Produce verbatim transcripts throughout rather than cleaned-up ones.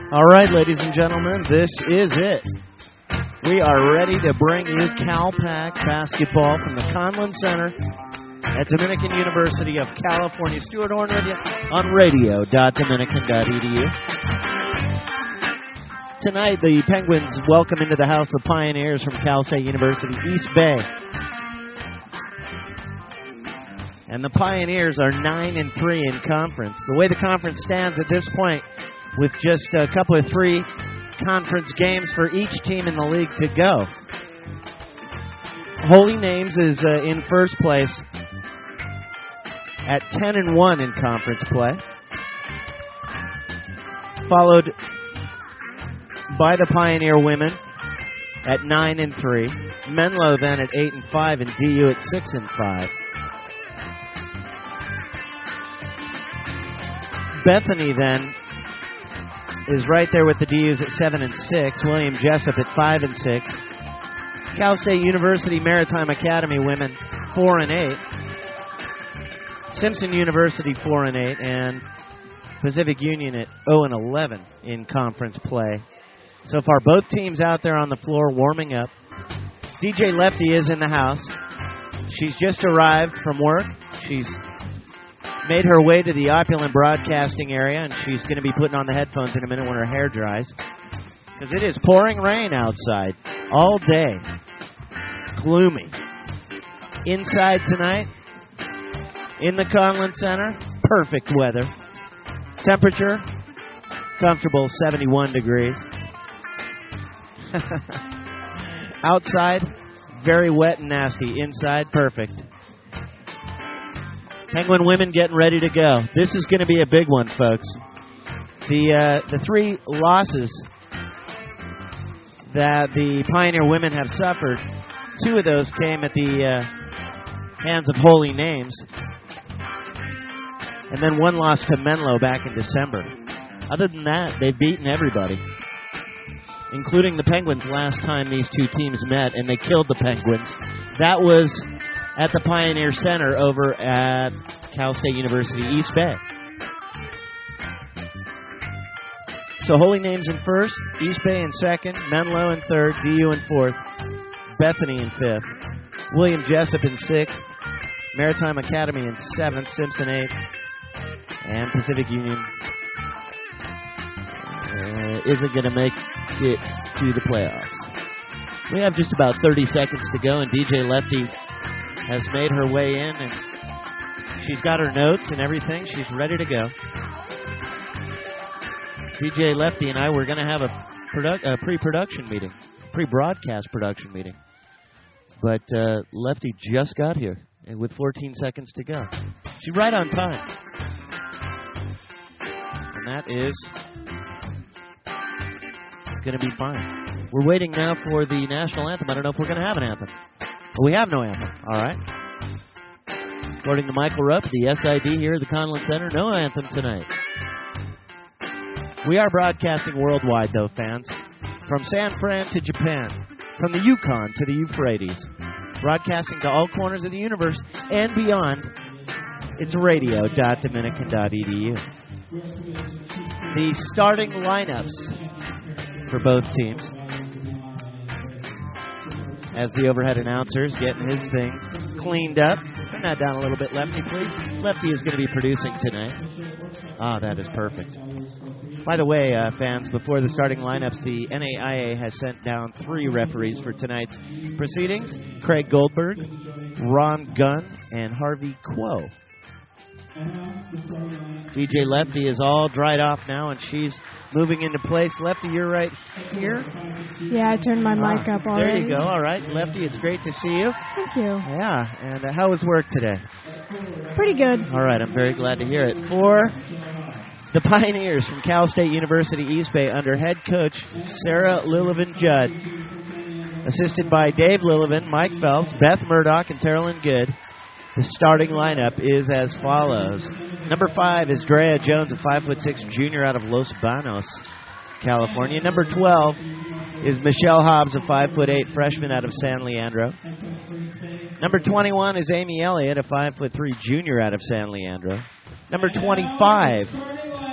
All right, ladies and gentlemen, this is it. We are ready to bring you CalPAC basketball from the Conlin Center at Dominican University of California. Stuart Horn with you on radio dot dominican dot e d u. Tonight, the Penguins welcome into the house the Pioneers from Cal State University, East Bay. And the Pioneers are nine and three in conference. The way the conference stands at this point, with just a couple of three conference games for each team in the league to go. Holy Names is uh, in first place at ten and one in conference play, followed by the Pioneer women at nine and three. Menlo then at eight and five, and D U at six and five. Bethany then is right there with the D Us at seven and six. William Jessup at five and six. Cal State University Maritime Academy women four and eight. Simpson University four and eight, and Pacific Union at zero and eleven in conference play. So far, both teams out there on the floor warming up. D J Lefty is in the house. She's just arrived from work. She's made her way to the opulent broadcasting area, and she's going to be putting on the headphones in a minute when her hair dries, because it is pouring rain outside all day. Gloomy. Inside tonight, in the Conlin Center, perfect weather. Temperature, comfortable seventy-one degrees. Outside, very wet and nasty. Inside, perfect. Penguin women getting ready to go. This is going to be a big one, folks. The uh, the three losses that the Pioneer women have suffered, two of those came at the uh, hands of Holy Names, and then one loss to Menlo back in December. Other than that, they've beaten everybody, including the Penguins last time these two teams met, and they killed the Penguins. That was at the Pioneer Center over at Cal State University, East Bay. So Holy Names in first, East Bay in second, Menlo in third, D U in fourth, Bethany in fifth, William Jessup in sixth, Maritime Academy in seventh, Simpson eighth, and Pacific Union uh, isn't going to make it to the playoffs. We have just about thirty seconds to go, and D J Lefty has made her way in, and she's got her notes and everything. She's ready to go. D J Lefty and I were going to have a, produ- a pre-production meeting, pre-broadcast production meeting. But uh, Lefty just got here, and with fourteen seconds to go. She's right on time. And that is going to be fine. We're waiting now for the national anthem. I don't know if we're going to have an anthem. Well, we have no anthem. All right. According to Michael Rupp, the S I D here at the Conlin Center, no anthem tonight. We are broadcasting worldwide, though, fans. From San Fran to Japan, from the Yukon to the Euphrates, broadcasting to all corners of the universe and beyond. It's radio dot dominican dot e d u. The starting lineups for both teams, as the overhead announcer's getting his thing cleaned up. Turn that down a little bit, Lefty, please. Lefty is going to be producing tonight. Ah, that is perfect. By the way, uh, fans, before the starting lineups, the N A I A has sent down three referees for tonight's proceedings. Craig Goldberg, Ron Gunn, and Harvey Kuo. D J Lefty is all dried off now, and she's moving into place. Lefty, you're right here? Yeah, I turned my ah, mic up already. There you go. All right. Lefty, it's great to see you. Thank you. Yeah, and uh, how was work today? Pretty good. All right, I'm very glad to hear it. For the Pioneers from Cal State University, East Bay, under head coach Sarah Lillivin-Judd, assisted by Dave Lillivin, Mike Phelps, Beth Murdoch, and Terrellyn Good. The starting lineup is as follows. Number five is Drea Jones, a five foot six junior out of Los Banos, California. Number twelve is Michelle Hobbs, a five foot eight freshman out of San Leandro. Number twenty-one is Amy Elliott, a five foot three junior out of San Leandro. Number twenty-five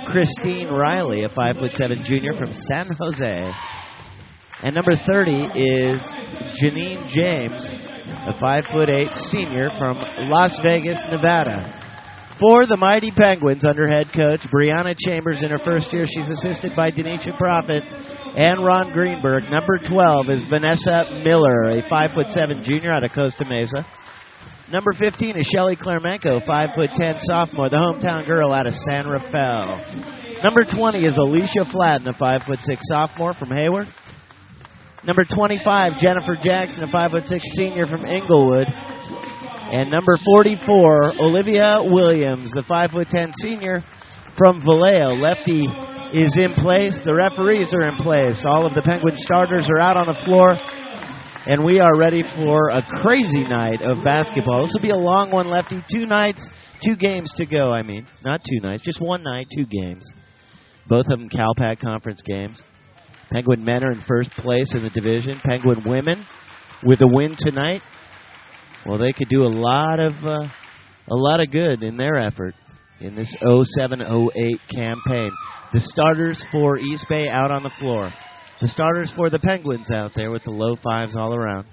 Christine Riley, a five foot seven junior from San Jose. And number thirty is Janine James, a five foot eight senior from Las Vegas, Nevada. For the Mighty Penguins, under head coach Brianna Chambers in her first year, she's assisted by Denisha Prophet and Ron Greenberg. Number twelve is Vanessa Miller, a five foot seven junior out of Costa Mesa. Number fifteen is Shelly Clermenco, five foot ten sophomore, the hometown girl out of San Rafael. Number twenty is Alicia Flatten, a five foot six sophomore from Hayward. Number twenty-five, Jennifer Jackson, a five foot six senior from Inglewood. And number forty-four, Olivia Williams, the five foot ten senior from Vallejo. Lefty is in place. The referees are in place. All of the Penguin starters are out on the floor. And we are ready for a crazy night of basketball. This will be a long one, Lefty. Two nights, two games to go, I mean. Not two nights, just one night, two games. Both of them CalPAC conference games. Penguin men are in first place in the division. Penguin women, with a win tonight, well, they could do a lot of uh, a lot of good in their effort in this oh seven oh eight campaign. The starters for East Bay out on the floor. The starters for the Penguins out there with the low fives all around.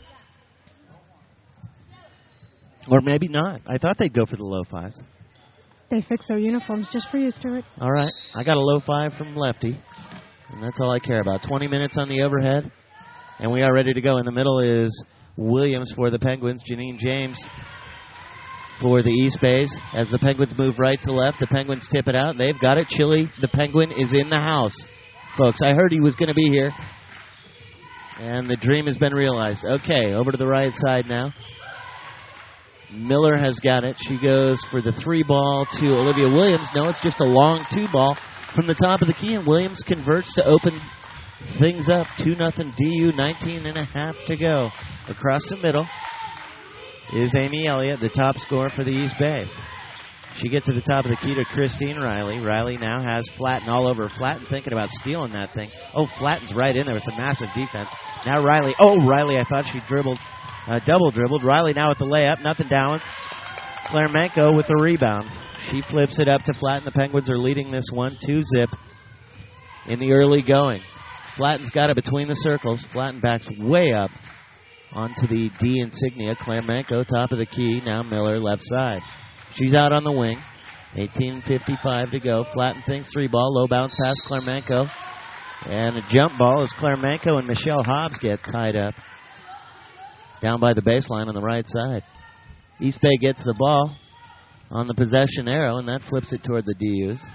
Or maybe not. I thought they'd go for the low fives. They fix their uniforms just for you, Stuart. All right. I got a low five from Lefty, and that's all I care about. twenty minutes on the overhead, and we are ready to go. In the middle is Williams for the Penguins. Janine James for the East Bays. As the Penguins move right to left, the Penguins tip it out. They've got it. Chili, the Penguin, is in the house. Folks, I heard he was going to be here, and the dream has been realized. Okay, over to the right side now. Miller has got it. She goes for the three ball to Olivia Williams. No, it's just a long two ball from the top of the key, and Williams converts to open things up. two nothing D U, nineteen and a half to go. Across the middle is Amy Elliott, the top scorer for the East Bays. She gets to the top of the key to Christine Riley. Riley now has Flatten all over. Flatten thinking about stealing that thing. Oh, Flatten's right in there with some massive defense. Now Riley. Oh, Riley, I thought she dribbled, uh, double dribbled. Riley now with the layup. Nothing down. Clermenco with the rebound. She flips it up to Flatten. The Penguins are leading this one two zip in the early going. Flatten's got it between the circles. Flatten backs way up onto the D insignia. Clermenco, top of the key. Now Miller, left side. She's out on the wing. eighteen fifty-five to go. Flatten thinks three ball. Low bounce pass Clermenco. And a jump ball as Clermenco and Michelle Hobbs get tied up down by the baseline on the right side. East Bay gets the ball on the possession arrow, and that flips it toward the D Us.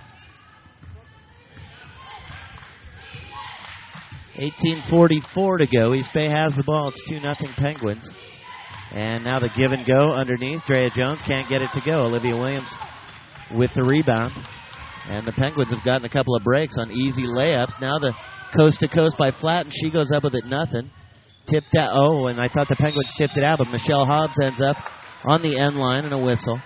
eighteen forty-four to go. East Bay has the ball. It's two nothing Penguins. And now the give and go underneath. Drea Jones can't get it to go. Olivia Williams with the rebound. And the Penguins have gotten a couple of breaks on easy layups. Now the coast to coast by Flatten. She goes up with it nothing. Tipped out. Oh, and I thought the Penguins tipped it out, but Michelle Hobbs ends up on the end line and a whistle.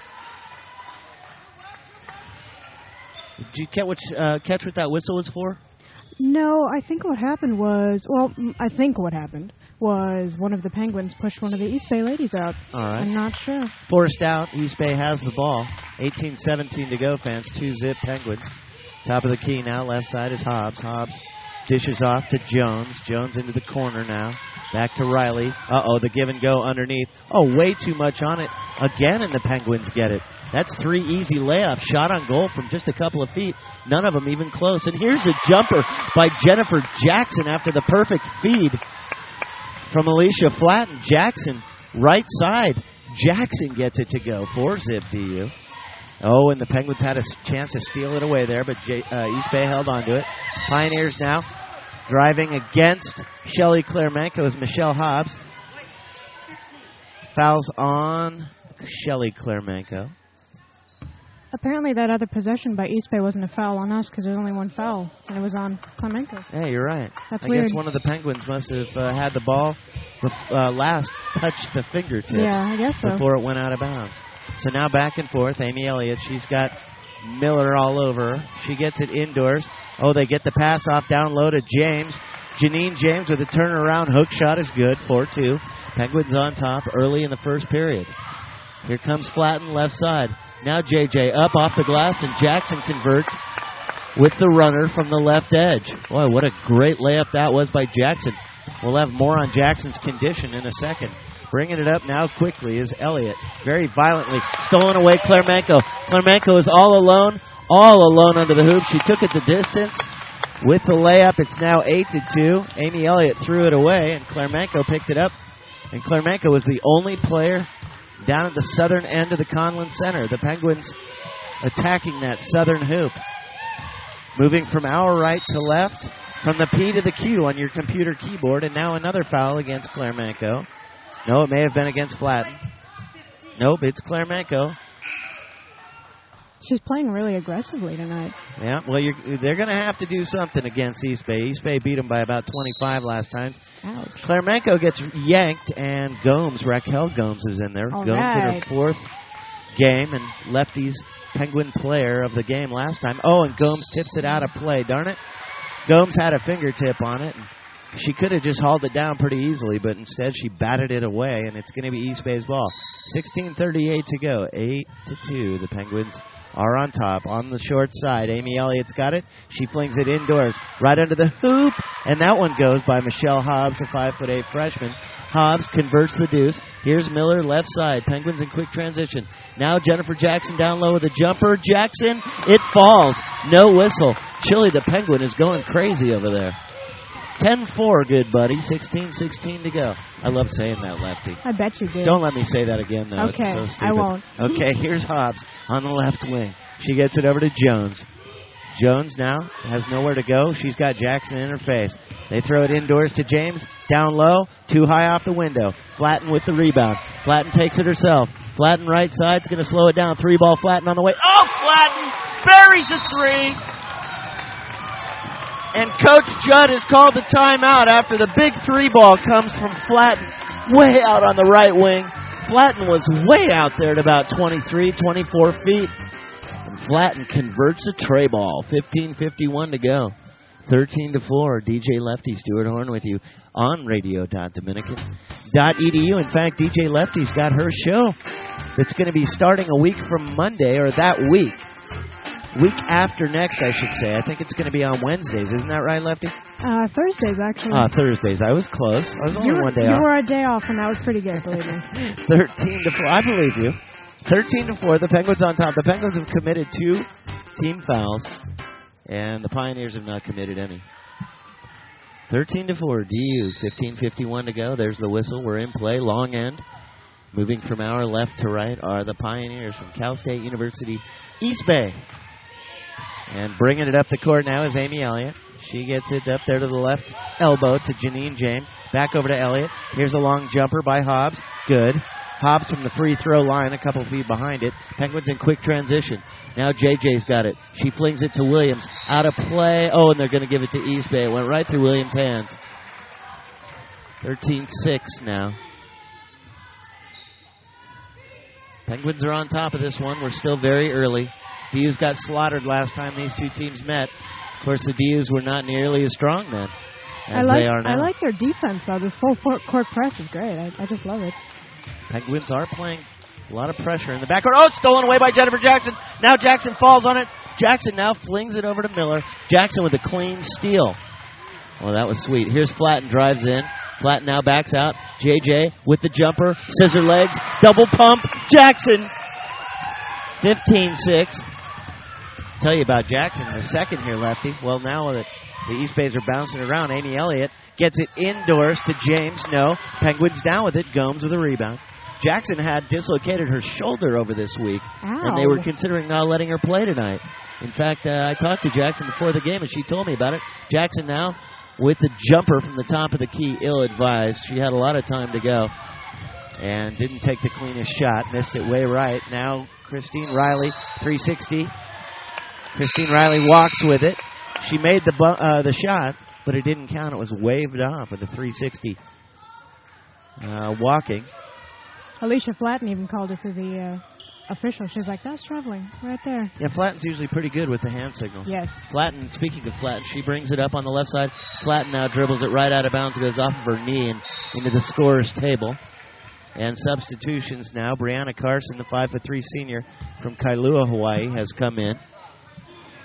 Did you catch what, uh, catch what that whistle was for? No, I think what happened was, well, I think what happened was one of the Penguins pushed one of the East Bay ladies out. All right. I'm not sure. Forced out. East Bay has the ball. eighteen seventeen to go, fans. Two zip Penguins. Top of the key now. Left side is Hobbs. Hobbs dishes off to Jones. Jones into the corner now. Back to Riley. Uh-oh, the give and go underneath. Oh, way too much on it again, and the Penguins get it. That's three easy layups. Shot on goal from just a couple of feet. None of them even close. And here's a jumper by Jennifer Jackson after the perfect feed from Alicia Flatten. Jackson, right side. Jackson gets it to go. Four zip D U. Oh, and the Penguins had a chance to steal it away there, but J- uh, East Bay held on to it. Pioneers now driving against Shelly Clermenco is Michelle Hobbs. Fouls on Shelly Clermenco. Apparently that other possession by East Bay wasn't a foul on us because there's only one foul, and it was on Clermenco. Yeah, you're right. That's I weird. guess one of the Penguins must have uh, had the ball uh, last touched the fingertips yeah, I guess so. before it went out of bounds. So now back and forth. Amy Elliott, she's got Miller all over her. She gets it indoors. Oh, they get the pass off down low to James. Janine James with a turnaround hook shot is good. four two. Penguins on top early in the first period. Here comes Flatten, left side. Now J J up off the glass, and Jackson converts. with the runner from the left edge. Boy, what a great layup that was by Jackson. We'll have more on Jackson's condition in a second. Bringing it up now quickly is Elliott. Very violently stolen away Clermenco. Clermenco is all alone, all alone under the hoop. She took it the distance with the layup. It's now eight to two. Amy Elliott threw it away, and Clermenco picked it up. And Clermenco was the only player down at the southern end of the Conlin Center. The Penguins attacking that southern hoop. Moving from our right to left, from the P to the Q on your computer keyboard, and now another foul against Clermenco. No, it may have been against Flatten. Nope, it's Clermenco. She's playing really aggressively tonight. Yeah, well, you're, they're going to have to do something against East Bay. East Bay beat them by about twenty-five last time. Ouch. Clermenco gets yanked, and Gomes, Raquel Gomes, is in there. All Gomes right. in her fourth game, and Lefty's Penguin player of the game last time. Oh, and Gomes tips it out of play. Darn it. Gomes had a fingertip on it. And she could have just hauled it down pretty easily, but instead she batted it away, and it's going to be East Bay's ball. sixteen thirty-eight to go. eight to two. The Penguins are on top. On the short side, Amy Elliott's got it. She flings it indoors, right under the hoop, and that one goes by Michelle Hobbs, a five foot eight freshman. Hobbs converts the deuce. Here's Miller, left side. Penguins in quick transition. Now Jennifer Jackson down low with a jumper. Jackson, it falls. No whistle. Chili the Penguin is going crazy over there. ten four, good buddy. sixteen sixteen to go. I love saying that, Lefty. I bet you do. Don't let me say that again, though. Okay, it's so stupid. I won't. Okay, here's Hobbs on the left wing. She gets it over to Jones. Jones now has nowhere to go. She's got Jackson in her face. They throw it indoors to James. Down low, too high off the window. Flatten with the rebound. Flatten takes it herself. Flatten right side's going to slow it down. Three ball Flatten on the way. Oh, Flatten buries a three. And Coach Judd has called the timeout after the big three ball comes from Flatten way out on the right wing. Flatten was way out there at about twenty-three, twenty-four feet. And Flatten converts a tray ball. fifteen fifty-one to go. thirteen to four. D J Lefty, Stuart Horn with you on radio dot dominican dot e d u. In fact, D J Lefty's got her show that's going to be starting a week from Monday, or that week. Week after next, I should say. I think it's going to be on Wednesdays. Isn't that right, Lefty? Uh, Thursdays, actually. Ah, uh, Thursdays. I was close. I was only you were, one day you off. You were a day off, and that was pretty good, believe me. thirteen to four. I believe you. thirteen to four. The Penguins on top. The Penguins have committed two team fouls, and the Pioneers have not committed any. thirteen to four. D U's. fifteen fifty-one to go. There's the whistle. We're in play. Long end. Moving from our left to right are the Pioneers from Cal State University, East Bay. And bringing it up the court now is Amy Elliott. She gets it up there to the left elbow to Janine James. Back over to Elliott. Here's a long jumper by Hobbs. Good. Hobbs from the free throw line, a couple feet behind it. Penguins in quick transition. Now J J's got it. She flings it to Williams. Out of play. Oh, and they're going to give it to East Bay. It went right through Williams' hands. thirteen six now. Penguins are on top of this one. We're still very early. D U's got slaughtered last time these two teams met. Of course, the D U's were not nearly as strong then as I like, they are now. I like their defense, though. This full court press is great. I, I just love it. Penguins are playing a lot of pressure in the backcourt. Oh, it's stolen away by Jennifer Jackson. Now Jackson falls on it. Jackson now flings it over to Miller. Jackson with a clean steal. Well, that was sweet. Here's Flatten, drives in. Flatten now backs out. J J with the jumper. Scissor legs. Double pump. Jackson. fifteen six. Tell you about Jackson in a second here, Lefty. Well, now that the East Bays are bouncing around, Amy Elliott gets it indoors to James. No. Penguins down with it. Gomes with a rebound. Jackson had dislocated her shoulder over this week, Ow. and they were considering not letting her play tonight. In fact, uh, I talked to Jackson before the game, and she told me about it. Jackson now with the jumper from the top of the key, ill-advised. She had a lot of time to go and didn't take the cleanest shot. Missed it way right. Now Christine Riley, three sixty. Christine Riley walks with it. She made the bu- uh, the shot, but it didn't count. It was waved off with a three sixty uh, walking. Alicia Flatten even called it to the uh, official. She's like, that's traveling right there. Yeah, Flatten's usually pretty good with the hand signals. Yes. Flatten, speaking of Flatten, she brings it up on the left side. Flatten now dribbles it right out of bounds, goes off of her knee and into the scorer's table. And substitutions now. Brianna Carson, the five foot three senior from Kailua, Hawaii, has come in.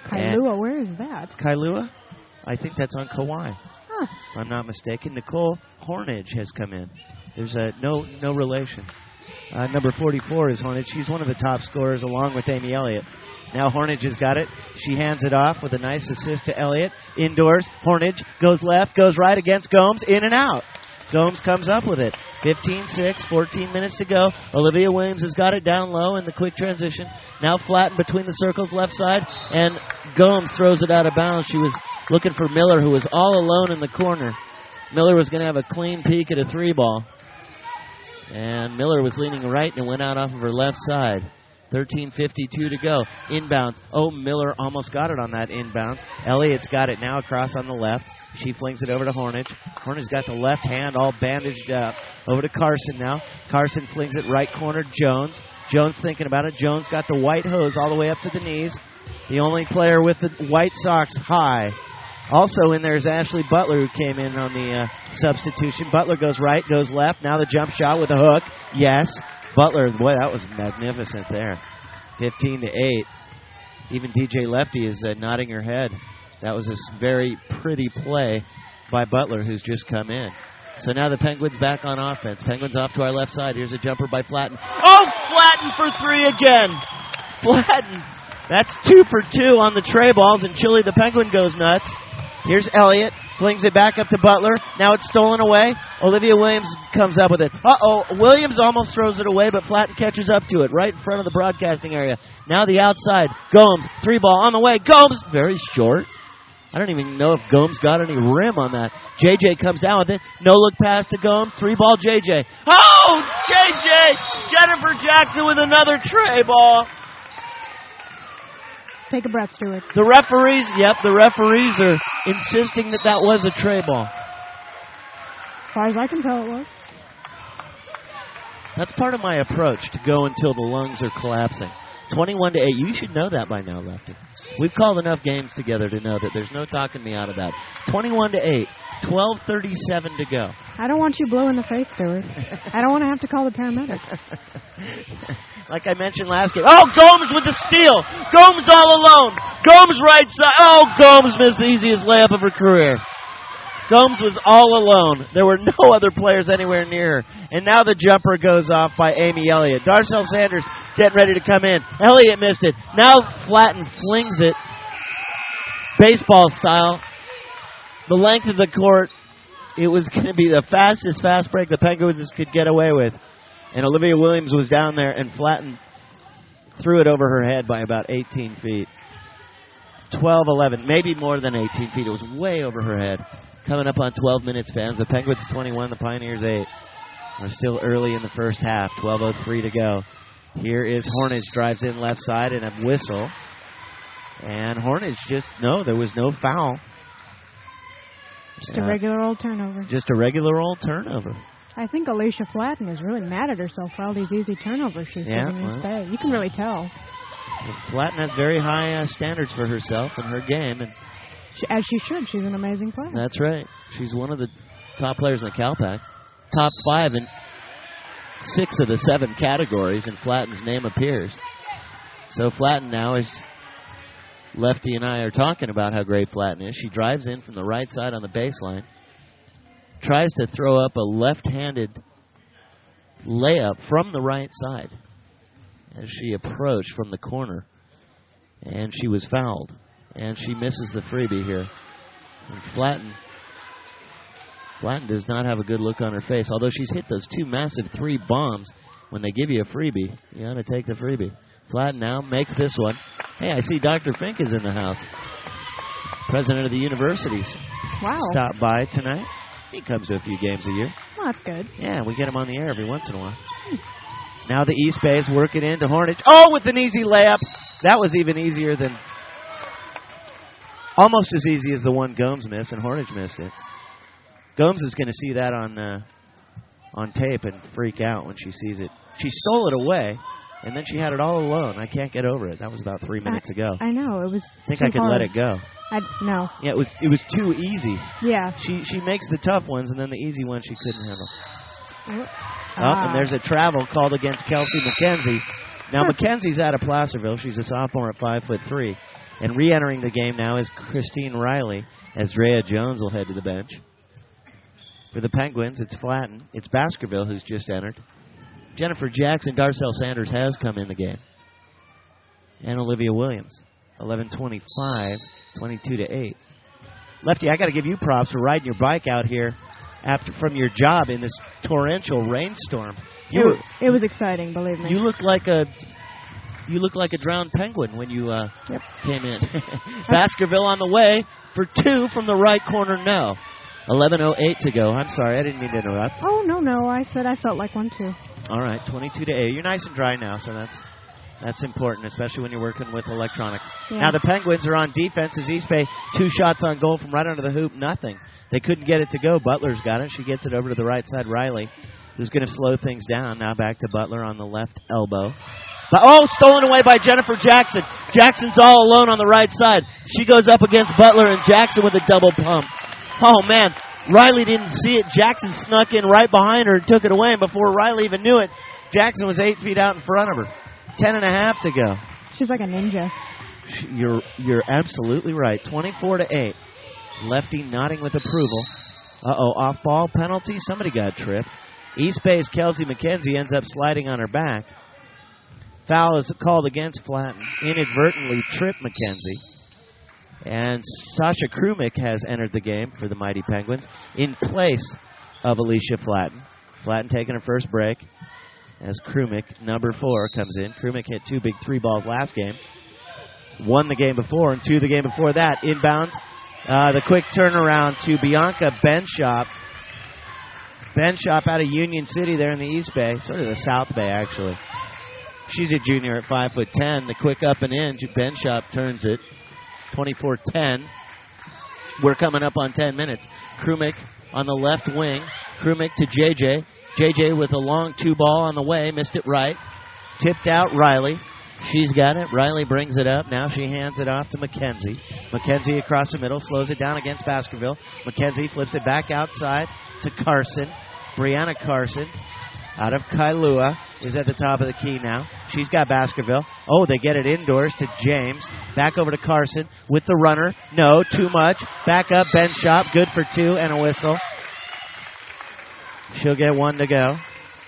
Kailua, where is that? Kailua? I think that's on Kauai. Huh. If I'm not mistaken. Nicole Hornage has come in. There's a no no relation. Uh, number forty-four is Hornage. She's one of the top scorers along with Amy Elliott. Now Hornage has got it. She hands it off with a nice assist to Elliott. Indoors, Hornage goes left, goes right against Gomes, in and out. Gomes comes up with it. fifteen six, fourteen minutes to go. Olivia Williams has got it down low in the quick transition. Now flattened between the circles, left side, and Gomes throws it out of bounds. She was looking for Miller, who was all alone in the corner. Miller was going to have a clean peek at a three ball. And Miller was leaning right and went out off of her left side. thirteen fifty-two to go. Inbounds. Oh, Miller almost got it on that inbounds. Elliott's got it now across on the left. She flings it over to Hornage. Hornage's got the left hand all bandaged up. Over to Carson now. Carson flings it right corner. Jones. Jones thinking about it. Jones got the white hose all the way up to the knees. The only player with the white socks high. Also in there is Ashley Butler, who came in on the uh, substitution. Butler goes right, goes left. Now the jump shot with a hook. Yes. Butler, boy, that was magnificent there. fifteen to eight. Even D J Lefty is uh, nodding her head. That was a very pretty play by Butler, who's just come in. So now the Penguins back on offense. Penguins off to our left side. Here's a jumper by Flatten. Oh, Flatten for three again. Flatten. That's two for two on the tray balls, and Chili the Penguin goes nuts. Here's Elliott. Flings it back up to Butler. Now it's stolen away. Olivia Williams comes up with it. Uh-oh. Williams almost throws it away, but Flatten catches up to it right in front of the broadcasting area. Now the outside. Gomes. Three ball on the way. Gomes. Very short. I don't even know if Gomes got any rim on that. J J comes down with it. No look pass to Gomes. Three ball J J. Oh, J J! Jennifer Jackson with another tray ball. Take a breath, Stuart. The referees, yep, the referees are insisting that that was a tray ball. As far as I can tell, it was. That's part of my approach, to go until the lungs are collapsing. twenty-one to eight. You should know that by now, Lefty. We've called enough games together to know that there's no talking me out of that. twenty-one to eight. twelve thirty-seven to go. I don't want you blue in the face, Stuart. I don't want to have to call the paramedics. Like I mentioned last game. Oh, Gomes with the steal. Gomes all alone. Gomes right side. Oh, Gomes missed the easiest layup of her career. Gomes was all alone. There were no other players anywhere near her. And now the jumper goes off by Amy Elliott. Darcel Sanders getting ready to come in. Elliott missed it. Now Flatten flings it. Baseball style. The length of the court. It was going to be the fastest fast break the Penguins could get away with. And Olivia Williams was down there, and Flatten threw it over her head by about eighteen feet. twelve eleven, maybe more than eighteen feet. It was way over her head. Coming up on twelve minutes, fans. The Penguins twenty-one, the Pioneers eight. We're still early in the first half. twelve oh three to go. Here is Hornage. Drives in left side and a whistle. And Hornage just, no, there was no foul. Just uh, a regular old turnover. Just a regular old turnover. I think Alicia Flatten is really mad at herself for all these easy turnovers she's yeah, giving well, East Bay. You can really tell. Flatten has very high uh, standards for herself and her game. And she, as she should. She's an amazing player. That's right. She's one of the top players in the CalPAC. Top five in six of the seven categories, and Flatten's name appears. So Flatten now is... Lefty and I are talking about how great Flatten is. She drives in from the right side on the baseline. Tries to throw up a left-handed layup from the right side as she approached from the corner. And she was fouled. And she misses the freebie here. And Flatten, Flatten does not have a good look on her face. Although she's hit those two massive three bombs, when they give you a freebie, you ought to take the freebie. Flatten now makes this one. Hey, I see Doctor Fink is in the house. President of the universities. Wow. Stopped by tonight. He comes to a few games a year. Well, that's good. Yeah, we get him on the air every once in a while. Hmm. Now the East Bays work it into Hornage. Oh, with an easy layup. That was even easier than... Almost as easy as the one Gomes missed, and Hornage missed it. Gomes is going to see that on uh, on tape and freak out when she sees it. She stole it away, and then she had it all alone. I can't get over it. That was about three minutes I, ago. I know. It was I think too I could hard. let it go. I, no. Yeah, it was it was too easy. Yeah. She she makes the tough ones, and then the easy ones she couldn't handle. Ah. Up, and there's a travel called against Kelsey McKenzie. Now, McKenzie's out of Placerville. She's a sophomore at five foot three. And re-entering the game now is Christine Riley, as Drea Jones will head to the bench. For the Penguins, it's Flatten. It's Baskerville who's just entered. Jennifer Jackson, Darcel Sanders has come in the game. And Olivia Williams. eleven twenty-five, twenty-two to eight. Lefty, I got to give you props for riding your bike out here after from your job in this torrential rainstorm. You It, were, was, it was exciting, believe me. you look like a you look like a drowned penguin when you uh, Yep. came in. Baskerville on the way for two from the right corner. No, eleven oh eight to go. I'm sorry, I didn't mean to interrupt. Oh, no, no. I said I felt like one, too. All right, twenty-two to eight. You're nice and dry now, so that's that's important, especially when you're working with electronics. Yeah. Now the Penguins are on defense as East Bay, two shots on goal from right under the hoop, nothing. They couldn't get it to go. Butler's got it. She gets it over to the right side. Riley, who's going to slow things down. Now back to Butler on the left elbow. But, oh, stolen away by Jennifer Jackson. Jackson's all alone on the right side. She goes up against Butler, and Jackson with a double pump. Oh, man. Riley didn't see it. Jackson snuck in right behind her and took it away. And before Riley even knew it, Jackson was eight feet out in front of her. Ten and a half to go. She's like a ninja. You're you're absolutely right. twenty-four to eight. Lefty nodding with approval. Uh-oh, off-ball penalty. Somebody got tripped. East Bay's Kelsey McKenzie ends up sliding on her back. Foul is called against Flatten. Inadvertently tripped McKenzie. And Sasha Krumik has entered the game for the Mighty Penguins in place of Alicia Flatten. Flatten taking her first break as Krumik, number four, comes in. Krumik hit two big three balls last game. Won the game before, and two the game before that. Inbounds. Uh, the quick turnaround to Bianca Benshop. Benshop out of Union City there in the East Bay, sort of the South Bay, actually. She's a junior at five foot ten. The quick up and in. Benshop turns it. twenty-four ten. We're coming up on ten minutes. Krumik on the left wing. Krumik to J J. J J with a long two ball on the way. Missed it right. Tipped out Riley. She's got it. Riley brings it up. Now she hands it off to McKenzie. McKenzie across the middle. Slows it down against Baskerville. McKenzie flips it back outside to Carson. Brianna Carson out of Kailua is at the top of the key now. She's got Baskerville. Oh, they get it indoors to James. Back over to Carson with the runner. No, too much. Back up, Benshop. Good for two and a whistle. She'll get one to go.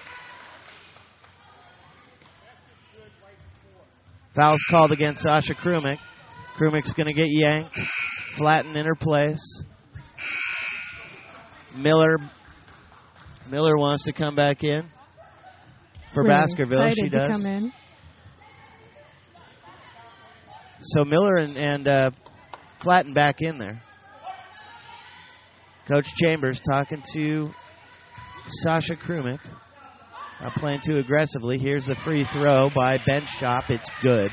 Foul's called against Sasha Krumik. Krumik's going to get yanked. Flatten in her place. Miller Miller wants to come back in. For Really Baskerville, she excited to does. come in. So Miller and, and uh, Flatten back in there. Coach Chambers talking to Sasha Krumik. Not playing too aggressively. Here's the free throw by Benshop. It's good.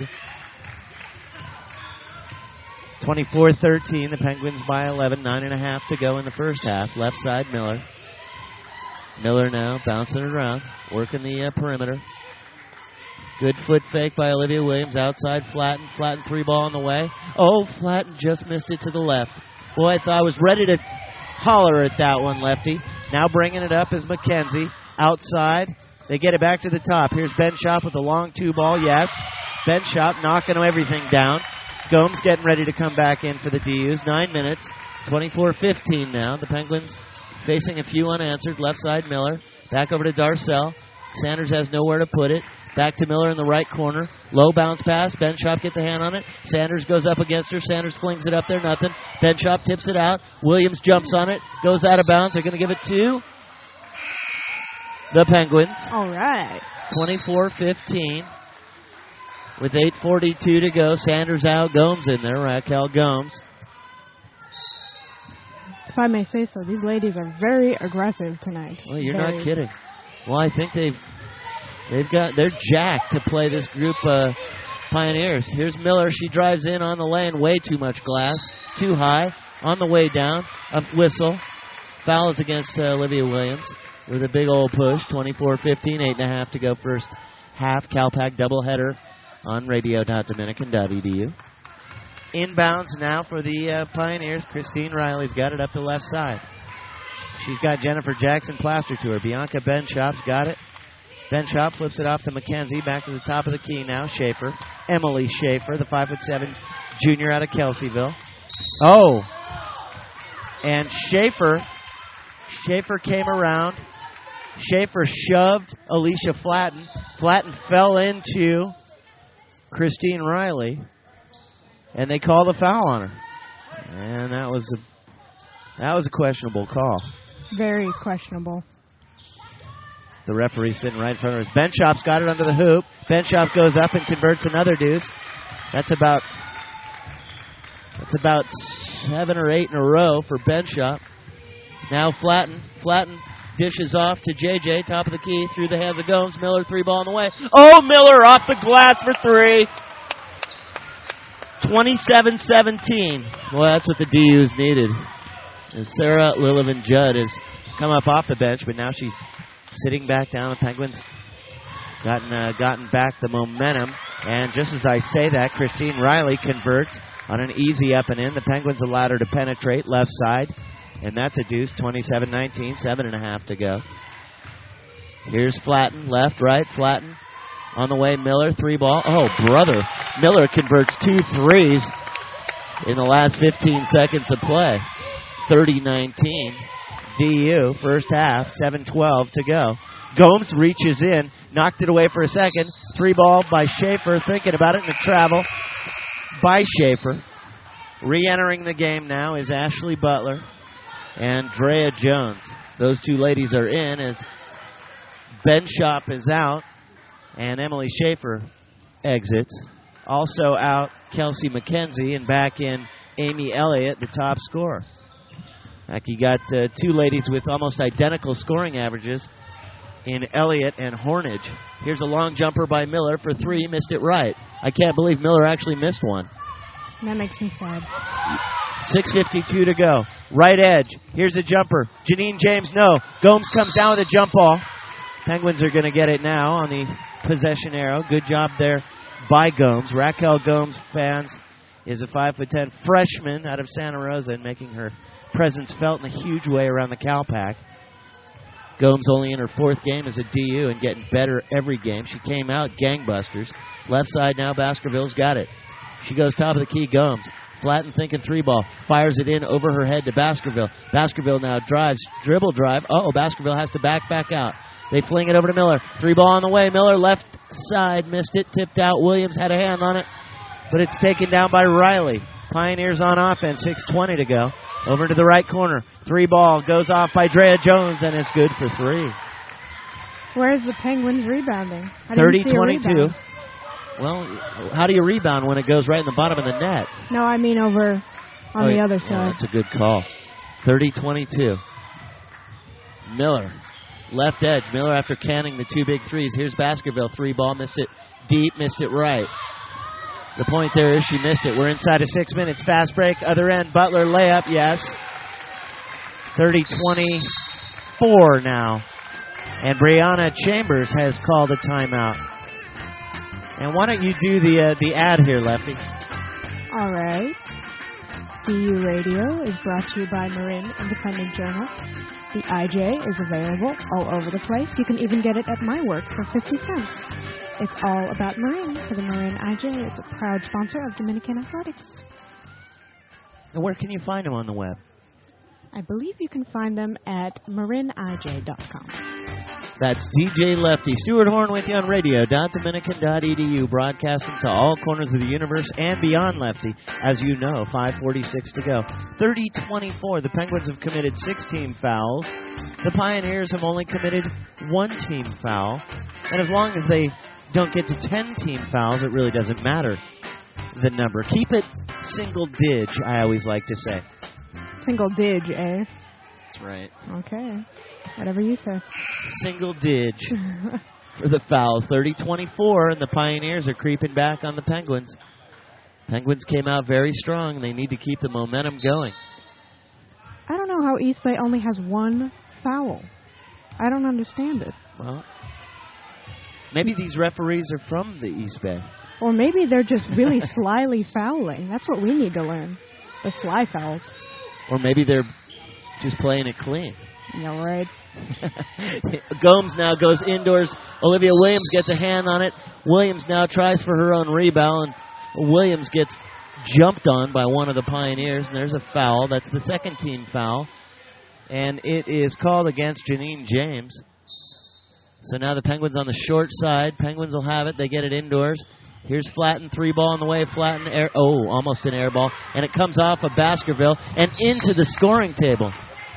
twenty-four thirteen. The Penguins by eleven. Nine and a half to go in the first half. Left side, Miller. Miller now bouncing it around. Working the uh, perimeter. Good foot fake by Olivia Williams. Outside, Flatten. Flatten three ball on the way. Oh, Flatten just missed it to the left. Boy, I thought I was ready to holler at that one, Lefty. Now bringing it up is McKenzie. Outside. They get it back to the top. Here's Benshop with a long two ball. Yes. Benshop knocking everything down. Gomes getting ready to come back in for the D Us. Nine minutes. twenty-four fifteen now. The Penguins facing a few unanswered. Left side, Miller. Back over to Darcel. Sanders has nowhere to put it. Back to Miller in the right corner. Low bounce pass. Benshop gets a hand on it. Sanders goes up against her. Sanders flings it up there. Nothing. Benshop tips it out. Williams jumps on it. Goes out of bounds. They're going to give it to the Penguins. All right. twenty-four fifteen. With eight forty-two to go. Sanders out. Gomes in there. Raquel Gomes. If I may say so, these ladies are very aggressive tonight. Well, you're very. not kidding. Well, I think they've they've got they're jacked to play this group uh, Pioneers. Here's Miller. She drives in on the lane. Way too much glass. Too high. On the way down. A whistle. Foul is against uh, Olivia Williams with a big old push. twenty-four fifteen. Eight and a half to go first half. Calpac doubleheader on radio dot dominican dot e d u. Inbounds now for the uh, Pioneers. Christine Riley's got it up the left side. She's got Jennifer Jackson plastered to her. Bianca Benshop's got it. Benshop flips it off to McKenzie. Back to the top of the key now. Schaefer. Emily Schaefer, the five foot seven junior out of Kelseyville. Oh. And Schaefer, Schaefer came around. Schaefer shoved Alicia Flatten. Flatten fell into Christine Riley. And they called a foul on her. And that was a, that was a questionable call. Very questionable. The referee's sitting right in front of us. Benshop's got it under the hoop. Benshop goes up and converts another deuce. That's about that's about seven or eight in a row for Benshop. Now Flatten. Flatten dishes off to J J, top of the key, through the hands of Gomes. Miller, three ball on the way. Oh, Miller off the glass for three. twenty-seven seventeen. Well, that's what the D U's needed. And Sarah Lillivan-Judd has come up off the bench, but now she's sitting back down. The Penguins gotten uh, gotten back the momentum. And just as I say that, Christine Riley converts on an easy up and in. The Penguins allowed her to penetrate left side. And that's a deuce, twenty-seven nineteen, seven and a half to go. Here's Flatten, left, right, Flatten. On the way, Miller, three ball. Oh, brother. Miller converts two threes in the last fifteen seconds of play. thirty nineteen. D U, first half, seven twelve to go. Gomes reaches in, knocked it away for a second. Three ball by Schaefer, thinking about it, and a travel by Schaefer. Re-entering the game now is Ashley Butler and Drea Jones. Those two ladies are in as Benshop is out and Emily Schaefer exits. Also out Kelsey McKenzie, and back in Amy Elliott, the top scorer. Like you got uh, two ladies with almost identical scoring averages in Elliott and Hornage. Here's a long jumper by Miller for three, missed it right. I can't believe Miller actually missed one. That makes me sad. six fifty-two to go. Right edge. Here's a jumper. Janine James, no. Gomes comes down with a jump ball. Penguins are going to get it now on the possession arrow. Good job there by Gomes. Raquel Gomes, fans, is a five foot ten freshman out of Santa Rosa and making her presence felt in a huge way around the Calpac. Gomes only in her fourth game as a D U and getting better every game. She came out gangbusters. Left side now, Baskerville's got it. She goes top of the key, Gomes. Flatten thinking three ball. Fires it in over her head to Baskerville. Baskerville now drives, dribble drive. Uh-oh, Baskerville has to back back out. They fling it over to Miller. Three ball on the way. Miller left side, missed it, tipped out. Williams had a hand on it, but it's taken down by Riley. Pioneers on offense, six twenty to go. Over to the right corner. Three ball goes off by Drea Jones, and it's good for three. Where's the Penguins rebounding? thirty twenty-two. Well, how do you rebound when it goes right in the bottom of the net? No, I mean over on oh, the yeah, other yeah, side. That's a good call. thirty twenty-two. Miller, left edge. Miller after canning the two big threes. Here's Baskerville. Three ball, missed it deep, missed it right. The point there is she missed it. We're inside of six minutes. Fast break. Other end. Butler layup. Yes. thirty twenty-four now. And Brianna Chambers has called a timeout. And why don't you do the uh, the ad here, Lefty? All right. D U Radio is brought to you by Marin Independent Journal. The I J is available all over the place. You can even get it at my work for fifty cents. It's all about Marin for the Marin I J. It's a proud sponsor of Dominican Athletics. And where can you find them on the web? I believe you can find them at marin I J dot com. That's D J Lefty. Stuart Horn with you on radio dot dominican dot e d u, broadcasting to all corners of the universe and beyond, Lefty. As you know, five forty-six to go. thirty twenty-four. The Penguins have committed sixteen fouls. The Pioneers have only committed one team foul. And as long as they don't get to ten team fouls, it really doesn't matter the number. Keep it single dig, I always like to say. Single dig, eh? That's right. Okay. Whatever you say. Single dig for the fouls. thirty twenty-four, and the Pioneers are creeping back on the Penguins. Penguins came out very strong. They need to keep the momentum going. I don't know how East Bay only has one foul. I don't understand it. Well, maybe these referees are from the East Bay. Or maybe they're just really slyly fouling. That's what we need to learn. The sly fouls. Or maybe they're just playing it clean. Yeah, right. Gomes now goes indoors. Olivia Williams gets a hand on it. Williams now tries for her own rebound. Williams gets jumped on by one of the Pioneers, and there's a foul. That's the second team foul. And it is called against Janine James. So now the Penguins on the short side. Penguins will have it. They get it indoors. Here's Flatten, three ball on the way. Flatten, air, oh, almost an air ball. And it comes off of Baskerville and into the scoring table.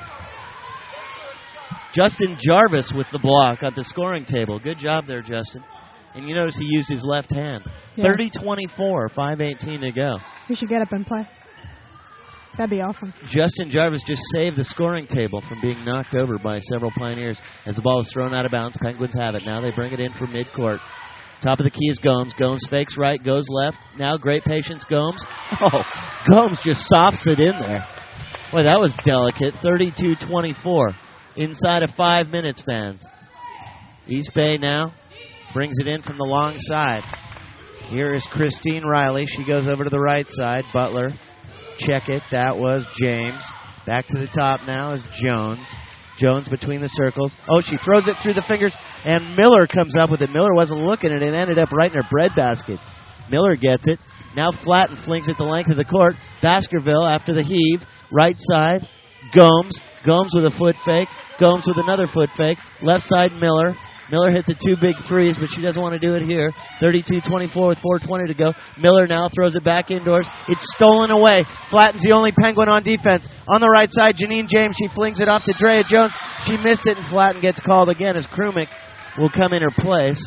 Justin Jarvis with the block at the scoring table. Good job there, Justin. And you notice he used his left hand. Yeah. thirty twenty-four, five eighteen to go. We should get up and play. That'd be awesome. Justin Jarvis just saved the scoring table from being knocked over by several Pioneers as the ball is thrown out of bounds. Penguins have it. Now they bring it in for midcourt. Top of the key is Gomes. Gomes fakes right, goes left. Now great patience, Gomes. Oh, Gomes just softs it in there. Boy, that was delicate. thirty-two twenty-four. Inside of five minutes, fans. East Bay now brings it in from the long side. Here is Christine Riley. She goes over to the right side. Butler. Check it. That was James. Back to the top now is Jones. Jones between the circles. Oh, she throws it through the fingers, and Miller comes up with it. Miller wasn't looking, and it ended up right in her breadbasket. Miller gets it. Now Flatten flings it the length of the court. Baskerville after the heave. Right side. Gomes. Gomes with a foot fake. Gomes with another foot fake. Left side, Miller. Miller hit the two big threes, but she doesn't want to do it here. thirty-two twenty-four with four twenty to go. Miller now throws it back indoors. It's stolen away. Flatten's the only Penguin on defense. On the right side, Janine James. She flings it off to Drea Jones. She missed it, and Flatten gets called again as Krumick will come in her place,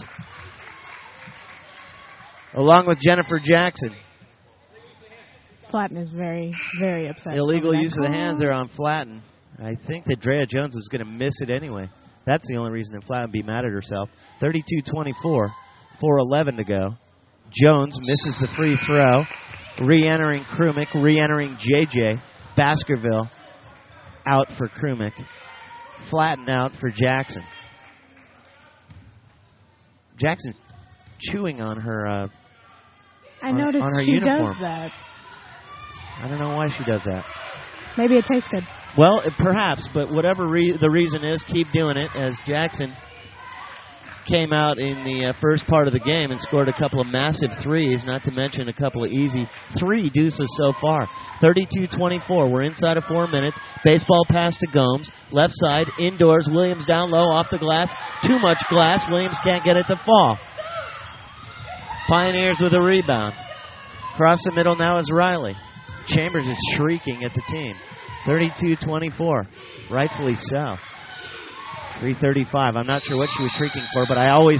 along with Jennifer Jackson. Flatten is very, very upset. Illegal use of the hands there on Flatten. I think that Drea Jones was going to miss it anyway. That's the only reason that Flatten would be mad at herself. thirty-two twenty-four, four eleven to go. Jones misses the free throw. Re-entering Krumick, re-entering J J. Baskerville out for Krumick. Flatten out for Jackson. Jackson chewing on her uh, I on, noticed on her she uniform. does that. I don't know why she does that. Maybe it tastes good. Well, it, perhaps, but whatever re- the reason is, keep doing it, as Jackson came out in the uh, first part of the game and scored a couple of massive threes, not to mention a couple of easy three deuces so far. thirty-two twenty-four. We're inside of four minutes. Baseball pass to Gomes. Left side, indoors. Williams down low, off the glass. Too much glass. Williams can't get it to fall. Pioneers with a rebound. Across the middle now is Riley. Chambers is shrieking at the team. thirty-two twenty-four. Rightfully so. three thirty-five. I'm not sure what she was shrieking for, but I always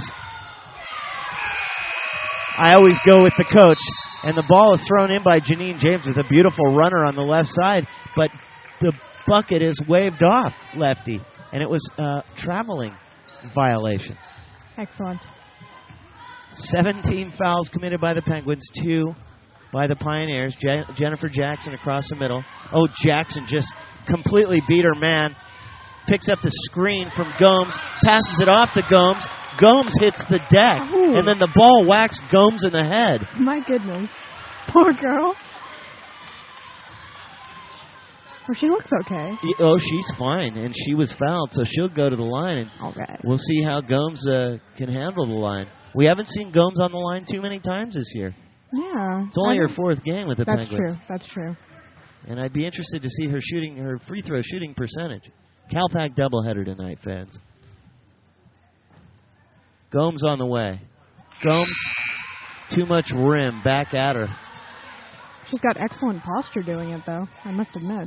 I always go with the coach. And the ball is thrown in by Janine James with a beautiful runner on the left side, but the bucket is waved off, Lefty, and it was a traveling violation. Excellent. seventeen fouls committed by the Penguins, two by the Pioneers. Je- Jennifer Jackson across the middle. Oh, Jackson just completely beat her man. Picks up the screen from Gomes, passes it off to Gomes. Gomes hits the deck, Ooh. and then the ball whacks Gomes in the head. My goodness. Poor girl. Well, she looks okay. Oh, she's fine, and she was fouled, so she'll go to the line, and All right. we'll see how Gomes uh, can handle the line. We haven't seen Gomes on the line too many times this year. Yeah. It's only I her don't- fourth game with the That's Penguins. true. That's true. And I'd be interested to see her shooting, her free throw shooting percentage. Calpac doubleheader tonight, fans. Gomes on the way. Gomes, too much rim, back at her. She's got excellent posture doing it, though, I must admit.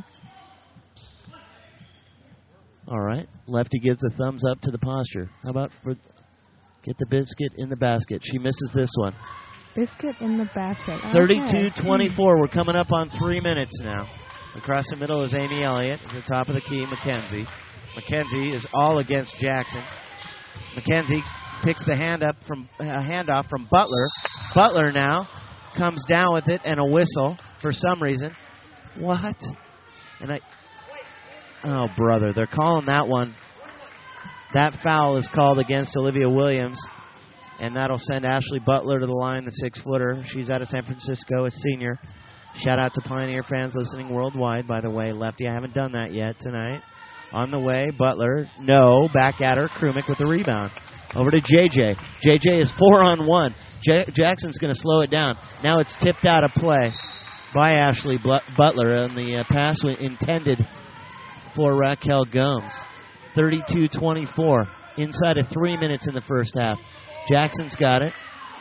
All right. Lefty gives the thumbs up to the posture. How about for get the biscuit in the basket? She misses this one. Biscuit in the basket. Okay. thirty-two twenty-four. We're coming up on three minutes now. Across the middle is Amy Elliott. At the top of the key, McKenzie. McKenzie is all against Jackson. McKenzie picks the hand up from uh, handoff from Butler. Butler now comes down with it and a whistle for some reason. What? And I. Oh, brother. They're calling that one. That foul is called against Olivia Williams. And that'll send Ashley Butler to the line, the six-footer. She's out of San Francisco, a senior. Shout out to Pioneer fans listening worldwide, by the way. Lefty, I haven't done that yet tonight. On the way, Butler, no, back at her. Krumick with the rebound. Over to J J. J J is four on one. J- Jackson's going to slow it down. Now it's tipped out of play. by Ashley Butler, and the uh, pass was intended for Raquel Gomes. thirty-two twenty-four, inside of three minutes in the first half. Jackson's got it.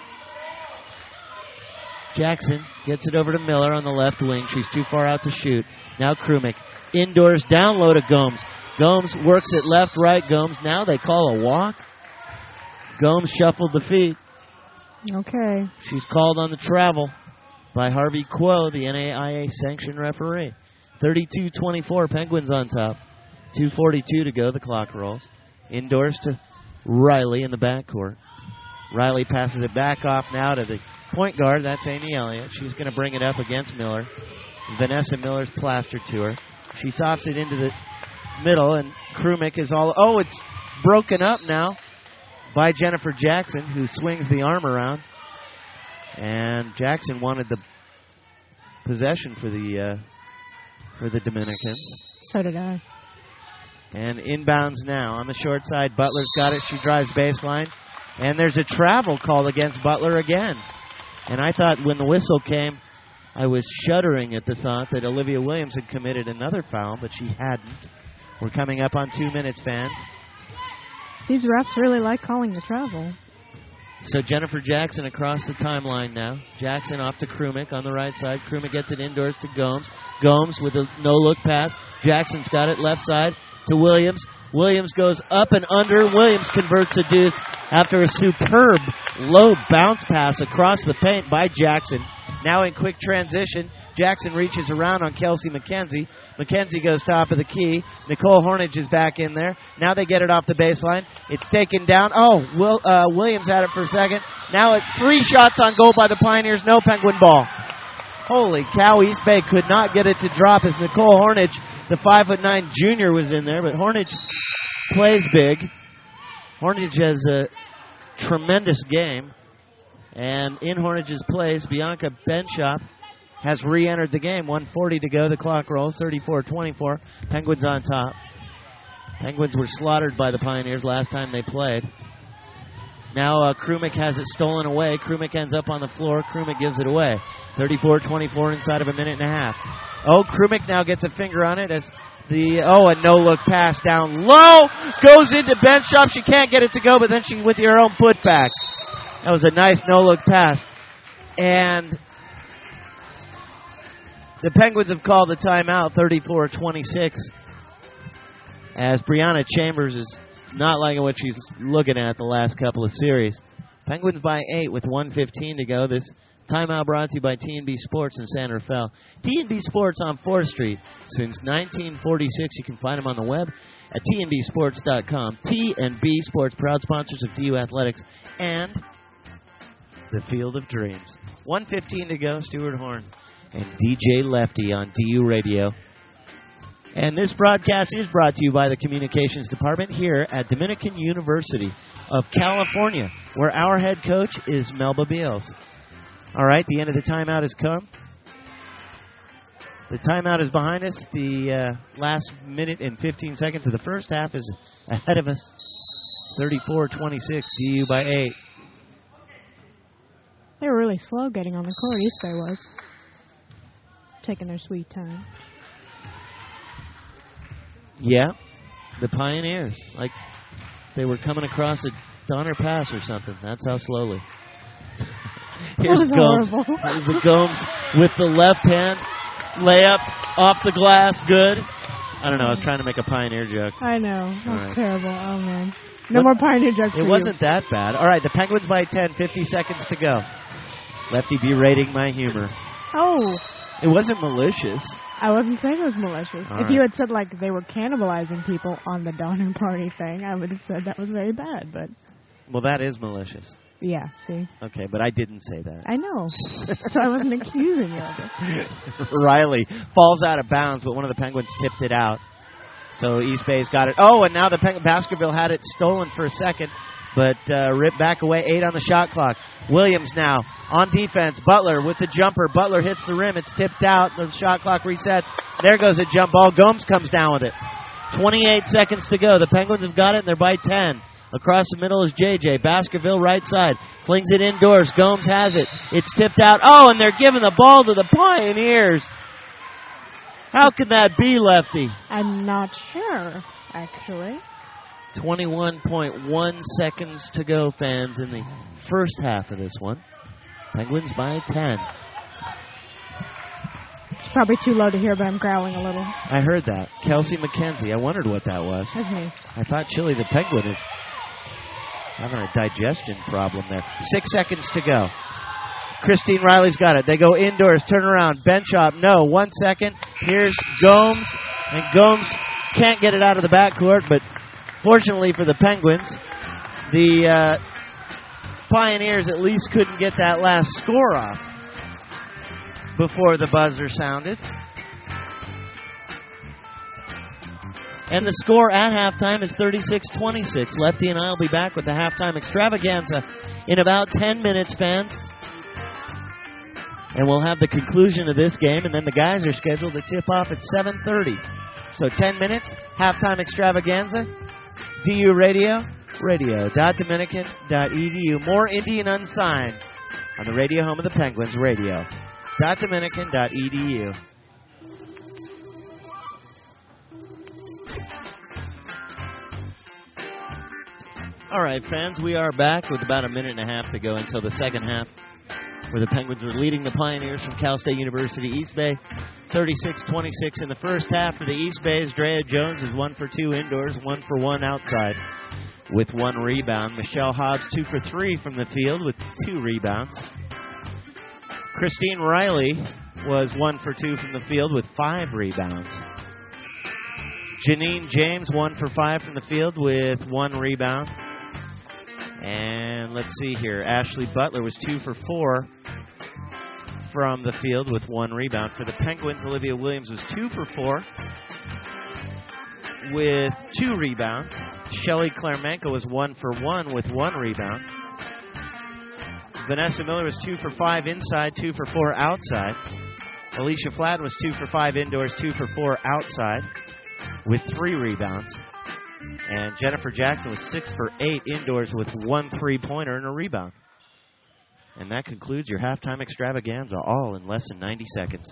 Jackson gets it over to Miller on the left wing. She's too far out to shoot. Now Krumick. Indoors, down low to Gomes. Gomes works it left, right. Gomes, now they call a walk. Gomes shuffled the feet. Okay. She's called on the travel by Harvey Kuo, the N A I A-sanctioned referee. thirty-two twenty-four, Penguins on top. two forty-two to go, the clock rolls. Indoors to Riley in the backcourt. Riley passes it back off now to the point guard. That's Amy Elliott. She's going to bring it up against Miller. Vanessa Miller's plastered to her. She softs it into the middle, and Krumick is all... Oh, it's broken up now by Jennifer Jackson, who swings the arm around. And Jackson wanted the possession for the uh, for the Dominicans. So did I. And inbounds now on the short side. Butler's got it. She drives baseline. And there's a travel called against Butler again. And I thought when the whistle came, I was shuddering at the thought that Olivia Williams had committed another foul, but she hadn't. We're coming up on two minutes, fans. These refs really like calling the travel. So Jennifer Jackson across the timeline now. Jackson off to Krumick on the right side. Krumick gets it indoors to Gomes. Gomes with a no-look pass. Jackson's got it left side to Williams. Williams goes up and under. Williams converts a deuce after a superb low bounce pass across the paint by Jackson. Now in quick transition, Jackson reaches around on Kelsey McKenzie. McKenzie goes top of the key. Nicole Hornage is back in there. Now they get it off the baseline. It's taken down. Oh, Will, uh, Williams had it for a second. Now it's three shots on goal by the Pioneers. No Penguin ball. Holy cow, East Bay could not get it to drop as Nicole Hornage, the five foot nine junior, was in there. But Hornage plays big. Hornage has a tremendous game. And in Hornage's place, Bianca Benchop has re-entered the game. one forty to go. The clock rolls. thirty-four twenty-four. Penguins on top. Penguins were slaughtered by the Pioneers last time they played. Now uh, Krumick has it stolen away. Krumick ends up on the floor. Krumick gives it away. thirty-four twenty-four inside of a minute and a half. Oh, Krumick now gets a finger on it as the, oh, a no-look pass down low. Goes into Benchop. She can't get it to go, but then she with her own putback. That was a nice no-look pass. And the Penguins have called the timeout, thirty-four twenty-six, as Brianna Chambers is not liking what she's looking at the last couple of series. Penguins by eight with one fifteen to go. This timeout brought to you by T and B Sports in San Rafael. T and B Sports on fourth Street since nineteen forty-six. You can find them on the web at T N B sports dot com. T and B Sports, proud sponsors of D U Athletics and the Field of Dreams. one fifteen to go. Stuart Horn and D J Lefty on D U Radio. And this broadcast is brought to you by the Communications Department here at Dominican University of California, where our head coach is Melba Beals. All right, the end of the timeout has come. The timeout is behind us. The uh, last minute and fifteen seconds of the first half is ahead of us. thirty-four twenty-six, D U by eight. They were really slow getting on the court, East Bay was. Taking their sweet time. Yeah, the Pioneers. Like they were coming across a Donner Pass or something. That's how slowly. Here's Gomes. The Gomes with the left hand. Layup off the glass. Good. I don't know. I was trying to make a Pioneer joke. I know. That's right. Terrible. Oh, man. No what? more Pioneer jokes It for wasn't you. that bad. All right, the Penguins by ten. fifty seconds to go. Lefty berating my humor. Oh. It wasn't malicious. I wasn't saying it was malicious. All if right. you had said, like, they were cannibalizing people on the Donner Party thing, I would have said that was very bad, but... Well, that is malicious. Yeah, see? Okay, but I didn't say that. I know. So I wasn't accusing you of it. Riley falls out of bounds, but one of the Penguins tipped it out. So East Bay's got it. Oh, and now the Peng- Baskerville had it stolen for a second, but uh, ripped back away. Eight on the shot clock. Williams now on defense. Butler with the jumper. Butler hits the rim. It's tipped out. The shot clock resets. There goes a jump ball. Gomes comes down with it. twenty-eight seconds to go. The Penguins have got it, and they're by ten. Across the middle is J J. Baskerville right side. Flings it indoors. Gomes has it. It's tipped out. Oh, and they're giving the ball to the Pioneers. How can that be, Lefty? I'm not sure, actually. twenty-one point one seconds to go, fans, in the first half of this one. Penguins by ten. It's probably too low to hear, but I'm growling a little. I heard that. Kelsey McKenzie. I wondered what that was. That's me. I thought Chili the Penguin had having a digestion problem there. Six seconds to go. Christine Riley's got it. They go indoors, turn around, bench up. No, one second. Here's Gomes, and Gomes can't get it out of the backcourt, but fortunately for the Penguins, the uh, Pioneers at least couldn't get that last score off before the buzzer sounded. And the score at halftime is thirty-six twenty-six. Lefty and I will be back with the halftime extravaganza in about ten minutes, fans. And we'll have the conclusion of this game, and then the guys are scheduled to tip off at seven thirty. So ten minutes, halftime extravaganza. D U Radio, radio dot dominican dot e d u. More Indian Unsigned on the radio home of the Penguins, radio dot dominican dot e d u. All right, fans, we are back with about a minute and a half to go until the second half, where the Penguins are leading the Pioneers from Cal State University East Bay, thirty-six twenty-six in the first half for the East Bays. Drea Jones is one for two indoors, one for one outside with one rebound. Michelle Hobbs two for three from the field with two rebounds. Christine Riley was one for two from the field with five rebounds. Janine James one for five from the field with one rebound. And let's see here. Ashley Butler was two for four from the field with one rebound. For the Penguins, Olivia Williams was two for four with two rebounds. Shelly Klarmenko was one for one with one rebound. Vanessa Miller was two for five inside, two for four outside. Alicia Flatten was two for five indoors, two for four outside with three rebounds. And Jennifer Jackson was six for eight indoors with one three-pointer and a rebound. And that concludes your halftime extravaganza, all in less than ninety seconds.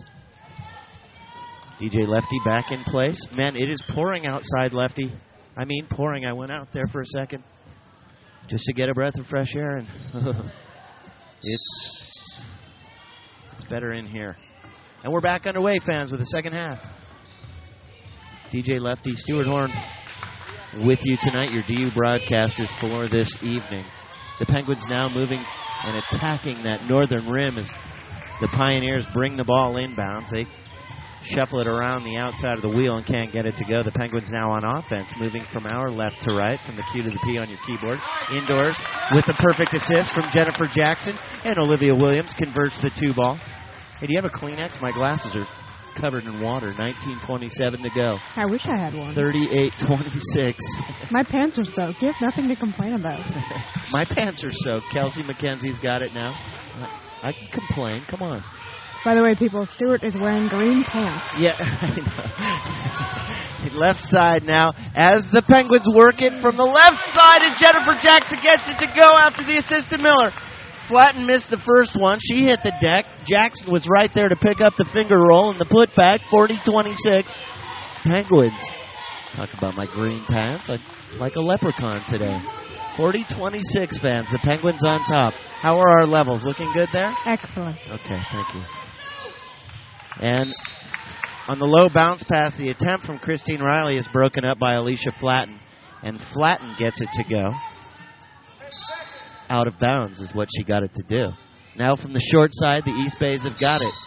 D J Lefty back in place. Man, it is pouring outside, Lefty. I mean pouring. I went out there for a second just to get a breath of fresh air, and it's, it's better in here. And we're back underway, fans, with the second half. D J Lefty, Stuart Horn with you tonight, your D U broadcasters for this evening. The Penguins now moving and attacking that northern rim as the Pioneers bring the ball inbounds. They shuffle it around the outside of the wheel and can't get it to go. The Penguins now on offense, moving from our left to right, from the Q to the P on your keyboard. Indoors with a perfect assist from Jennifer Jackson, and Olivia Williams converts the two ball. Hey, do you have a Kleenex? My glasses are covered in water. nineteen twenty-seven to go. I wish I had one. thirty-eight twenty-six. My pants are soaked. You have nothing to complain about. My pants are soaked. Kelsey McKenzie's got it now. I, I can complain. Come on. By the way, people, Stuart is wearing green pants. Yeah, I know. Left side now as the Penguins work it from the left side, and Jennifer Jackson gets it to go after the assist to Miller. Flatten missed the first one. She hit the deck. Jackson was right there to pick up the finger roll and the putback. forty twenty-six. Penguins. Talk about my green pants. I'm like a leprechaun today. forty twenty-six, fans. The Penguins on top. How are our levels? Looking good there? Excellent. Okay, thank you. And on the low bounce pass, the attempt from Christine Riley is broken up by Alicia Flatten. And Flatten gets it to go. Out of bounds is what she got it to do. Now from the short side, the East Bays have got it.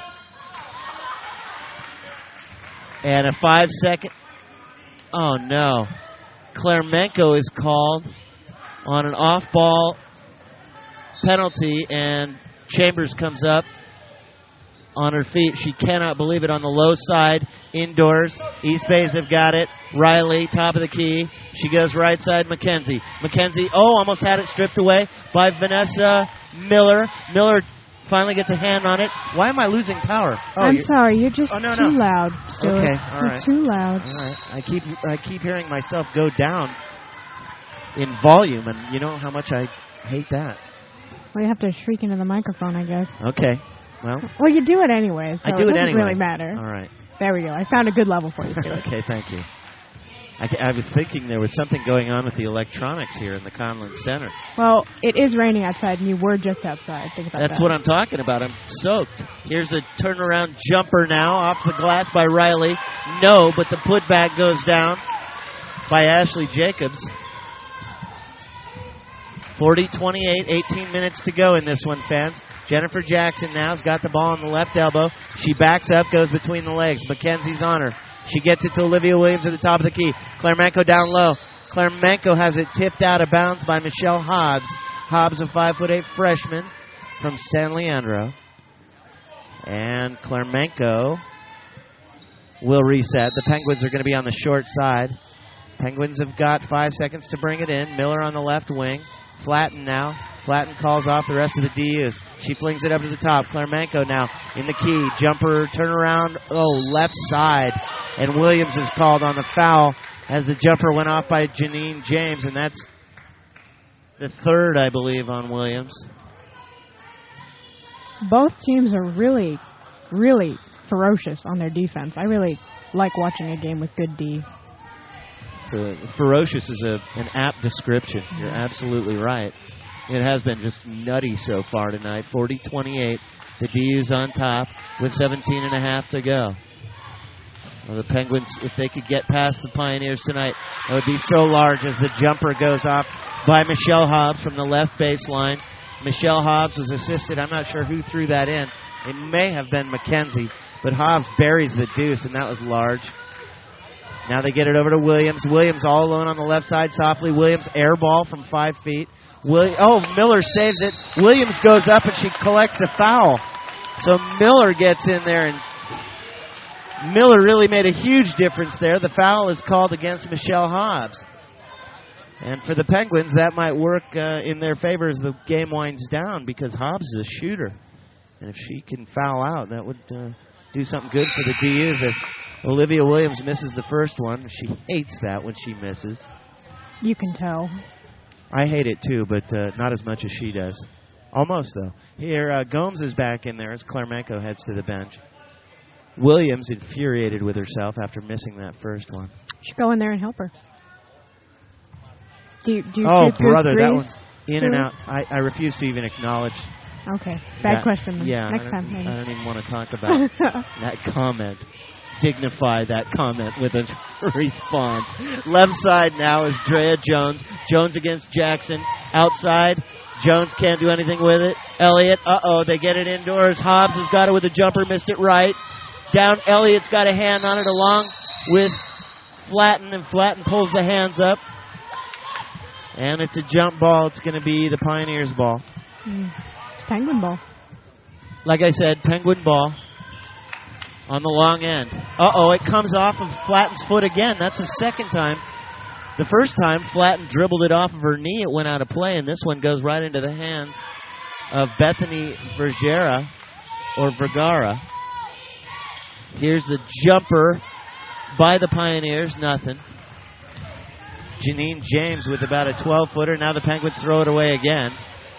And a five-second... Oh, no. Klarmenko is called on an off-ball penalty, and Chambers comes up on her feet. She cannot believe it on the low side, indoors. East Bays have got it. Riley, top of the key. She goes right side, McKenzie. McKenzie, oh, almost had it stripped away by Vanessa Miller. Miller finally gets a hand on it. Why am I losing power? Oh, I'm you're, sorry, you're just oh, no, too no. loud, Stuart. Okay, all you're right. too loud. All right. I keep I keep hearing myself go down. in volume, and you know how much I hate that. Well, you have to shriek into the microphone, I guess. Okay. Well, well, you do it anyway, so I do it it doesn't anyway. really matter. All right. There we go. I found a good level for you, Stuart. Okay, thank you. I, I was thinking there was something going on with the electronics here in the Conlon Center. Well, it is raining outside, and you were just outside. Think about That's that. what I'm talking about. I'm soaked. Here's a turnaround jumper now off the glass by Riley. No, but the putback goes down by Ashley Jacobs. forty twenty-eight, eighteen minutes to go in this one, fans. Jennifer Jackson now has got the ball on the left elbow. She backs up, goes between the legs. Mackenzie's on her. She gets it to Olivia Williams at the top of the key. Claire Manco down low. Claire Manco has it tipped out of bounds by Michelle Hobbs. Hobbs, a five foot eight freshman from San Leandro. And Claire Manco will reset. The Penguins are going to be on the short side. Penguins have got five seconds to bring it in. Miller on the left wing. Flatten now. Flatten calls off the rest of the D Us. She flings it up to the top. Claire Manco now in the key. Jumper, turnaround, oh, left side. And Williams is called on the foul as the jumper went off by Janine James, and that's the third, I believe, on Williams. Both teams are really, really ferocious on their defense. I really like watching a game with good D. So ferocious is a, an apt description. You're absolutely right. It has been just nutty so far tonight. forty twenty-eight. The D U's on top with seventeen and a half to go. Well, the Penguins, if they could get past the Pioneers tonight, that would be so large as the jumper goes off by Michelle Hobbs from the left baseline. Michelle Hobbs was assisted. I'm not sure who threw that in. It may have been Mackenzie, but Hobbs buries the deuce, and that was large. Now they get it over to Williams. Williams all alone on the left side. Softly, Williams air ball from five feet. William, oh, Miller saves it. Williams goes up, and she collects a foul. So Miller gets in there, and Miller really made a huge difference there. The foul is called against Michelle Hobbs. And for the Penguins, that might work uh, in their favor as the game winds down because Hobbs is a shooter. And if she can foul out, that would uh, do something good for the D Us as Olivia Williams misses the first one. She hates that when she misses. You can tell. I hate it too, but uh, not as much as she does. Almost, though. Here, uh, Gomes is back in there as Claire Manco heads to the bench. Williams infuriated with herself after missing that first one. Should go in there and help her. Do you, do you oh, shoot through brother, that threes? one's in and out. I, I refuse to even acknowledge. Okay, bad that. question. Then. Yeah, Next I time, maybe. I don't even want to talk about that comment. Dignify that comment with a response. Left side now is Drea Jones. Jones against Jackson. Outside, Jones can't do anything with it. Elliott, uh-oh, they get it indoors. Hobbs has got it with a jumper, missed it right. Down, Elliott's got a hand on it along with Flatten, and Flatten pulls the hands up. And it's a jump ball. It's going to be the Pioneers' ball. Mm. Penguin ball. Like I said, Penguin ball on the long end. Uh-oh, it comes off of Flatten's foot again. That's the second time. The first time, Flatten dribbled it off of her knee. It went out of play, and this one goes right into the hands of Bethany Vergara, or Vergara. Here's the jumper by the Pioneers. Nothing. Janine James with about a twelve-footer. Now the Penguins throw it away again.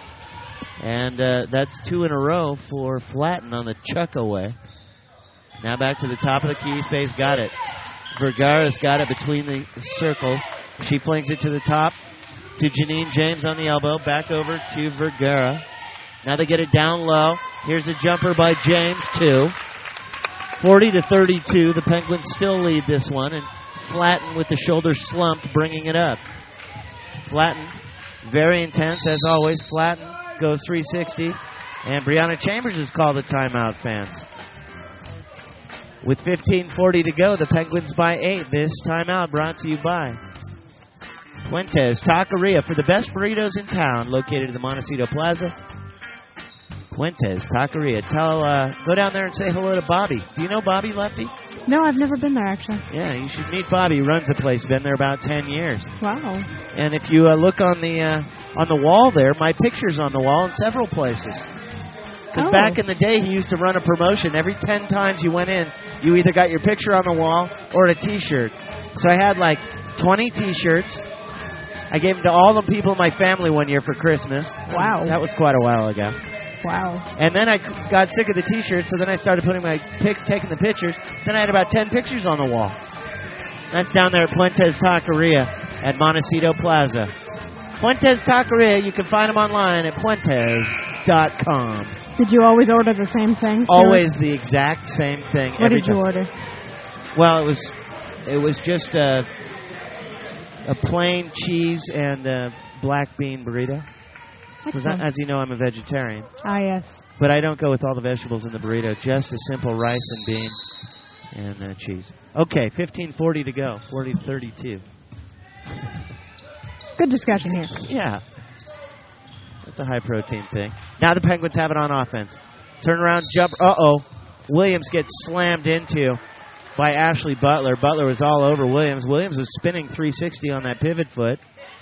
And uh, that's two in a row for Flatten on the chuck away. Now back to the top of the key space. Got it. Vergara's got it between the circles. She flings it to the top to Janine James on the elbow. Back over to Vergara. Now they get it down low. Here's a jumper by James, two. forty to thirty-two. The Penguins still lead this one. And Flatten with the shoulder slumped, bringing it up. Flatten, very intense as always. Flatten goes three sixty. And Brianna Chambers has called a timeout, fans. With fifteen forty to go, the Penguins by eight. This timeout brought to you by Fuentes Taqueria for the best burritos in town, located at the Montecito Plaza. Fuentes Taqueria. Tell, uh, go down there and say hello to Bobby. Do you know Bobby, Lefty? No, I've never been there, actually. Yeah, you should meet Bobby. He runs the place. Been there about ten years. Wow. And if you uh, look on the uh, on the wall there, my picture's on the wall in several places. Because oh. back in the day, he used to run a promotion. Every ten times you went in, you either got your picture on the wall or a T-shirt. So I had like twenty T-shirts, I gave them to all the people in my family one year for Christmas. Wow. That was quite a while ago. Wow. And then I c- got sick of the T-shirts, so then I started putting my pics, taking the pictures. Then I had about ten pictures on the wall. That's down there at Fuentes Taqueria at Montecito Plaza. Fuentes Taqueria, you can find them online at fuentes dot com. Did you always order the same thing? Stuart? Always the exact same thing. What every did you time. order? Well, it was it was just a a plain cheese and a black bean burrito. Because as you know, I'm a vegetarian. Ah, yes. But I don't go with all the vegetables in the burrito. Just a simple rice and bean and uh, cheese. Okay, fifteen forty to go. forty to thirty-two. Good discussion here. Yeah. That's a high-protein thing. Now the Penguins have it on offense. Turnaround jump. Uh-oh. Williams gets slammed into by Ashley Butler. Butler was all over Williams. Williams was spinning three sixty on that pivot foot.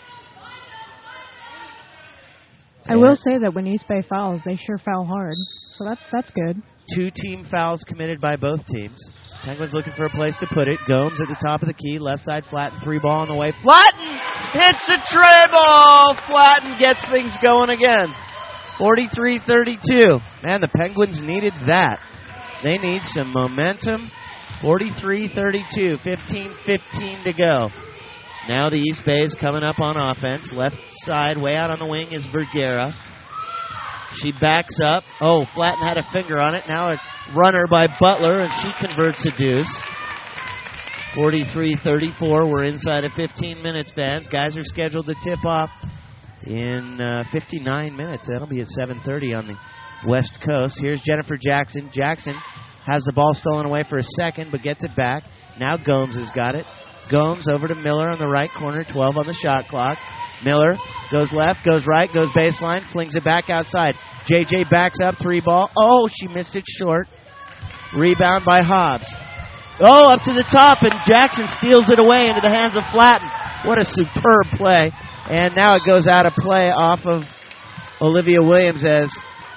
I will say that when East Bay fouls, they sure foul hard. So that, that's good. Two team fouls committed by both teams. Penguins looking for a place to put it. Gomes at the top of the key. Left side, Flatten. Three ball on the way. Flatten hits a tray ball. Flatten gets things going again. forty-three thirty-two. Man, the Penguins needed that. They need some momentum. forty-three thirty-two. fifteen fifteen to go. Now the East Bay is coming up on offense. Left side, way out on the wing, is Vergara. She backs up. Oh, Flatten had a finger on it. Now a runner by Butler, and she converts a deuce. forty-three thirty-four. We're inside of fifteen minutes, fans. Guys are scheduled to tip off in uh, fifty-nine minutes. That'll be at seven thirty on the West Coast. Here's Jennifer Jackson. Jackson has the ball stolen away for a second, but gets it back. Now Gomes has got it. Gomes over to Miller on the right corner, twelve on the shot clock. Miller goes left, goes right, goes baseline, flings it back outside. J J backs up, three ball. Oh, she missed it short. Rebound by Hobbs. Oh, up to the top, and Jackson steals it away into the hands of Flatten. What a superb play. And now it goes out of play off of Olivia Williams as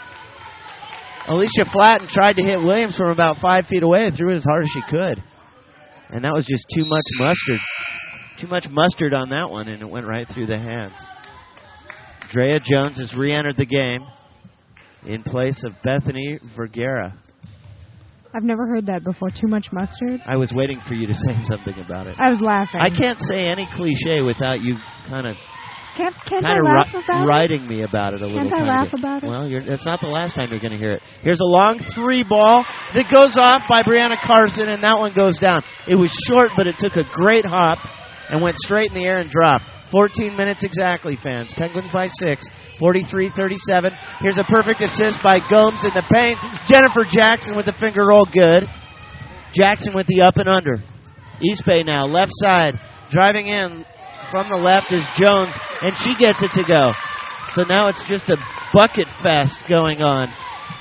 Alicia Flatten tried to hit Williams from about five feet away and threw it as hard as she could. And that was just too much mustard. Too much mustard on that one, and it went right through the hands. Drea Jones has re-entered the game in place of Bethany Vergara. I've never heard that before. Too much mustard? I was waiting for you to say something about it. I was laughing. I can't say any cliche without you kind of Can't, can't kind I of laugh ri- about writing me about it a Can't little I tiny laugh bit. about it? Well, you're, that's not the last time you're going to hear it. Here's a long three ball that goes off by Brianna Carson, and that one goes down. It was short, but it took a great hop and went straight in the air and dropped. fourteen minutes exactly, fans. Penguins by six. forty-three thirty-seven. Here's a perfect assist by Gomes in the paint. Jennifer Jackson with the finger roll, good. Jackson with the up and under. East Bay now, left side. Driving in from the left is Jones, and she gets it to go. So now it's just a bucket fest going on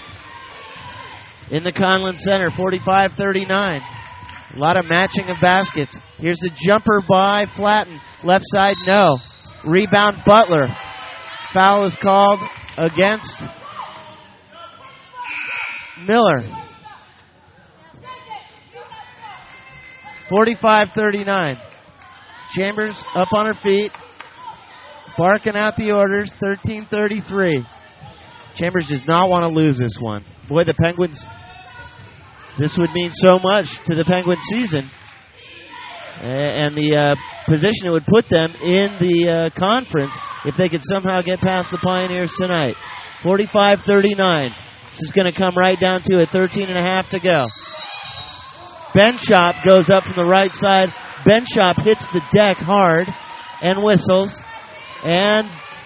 in the Conlin Center, forty-five thirty-nine. A lot of matching of baskets. Here's the jumper by Flatten. Left side, no. Rebound, Butler. Foul is called against Miller. forty-five thirty-nine. Chambers up on her feet, barking out the orders, thirteen thirty-three. Chambers does not want to lose this one. Boy, the Penguins, this would mean so much to the Penguin season and the uh, position it would put them in the uh, conference if they could somehow get past the Pioneers tonight. forty-five thirty-nine. This is going to come right down to it, thirteen and a half to go. Benchop goes up from the right side. Benchop hits the deck hard and whistles. And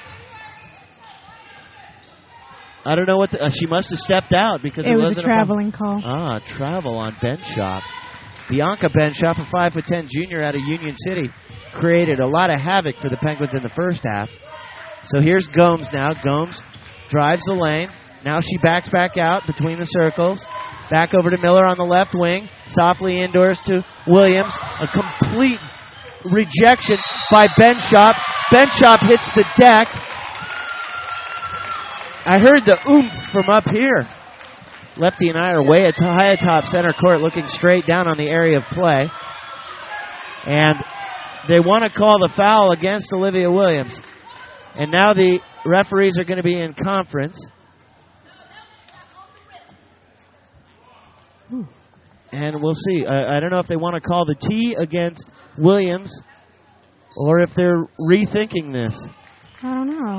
I don't know what the, uh, she must have stepped out because it, it was wasn't a traveling a call. Ah, travel on Benchop. Bianca Benchop, a five foot ten junior out of Union City, created a lot of havoc for the Penguins in the first half. So here's Gomes now. Gomes drives the lane. Now she backs back out between the circles. Back over to Miller on the left wing. Softly indoors to Williams. A complete rejection by Benchop. Benchop hits the deck. I heard the oomph from up here. Lefty and I are way at high atop center court looking straight down on the area of play. And they want to call the foul against Olivia Williams. And now the referees are going to be in conference. Ooh. And we'll see. I, I don't know if they want to call the T against Williams or if they're rethinking this. I don't know.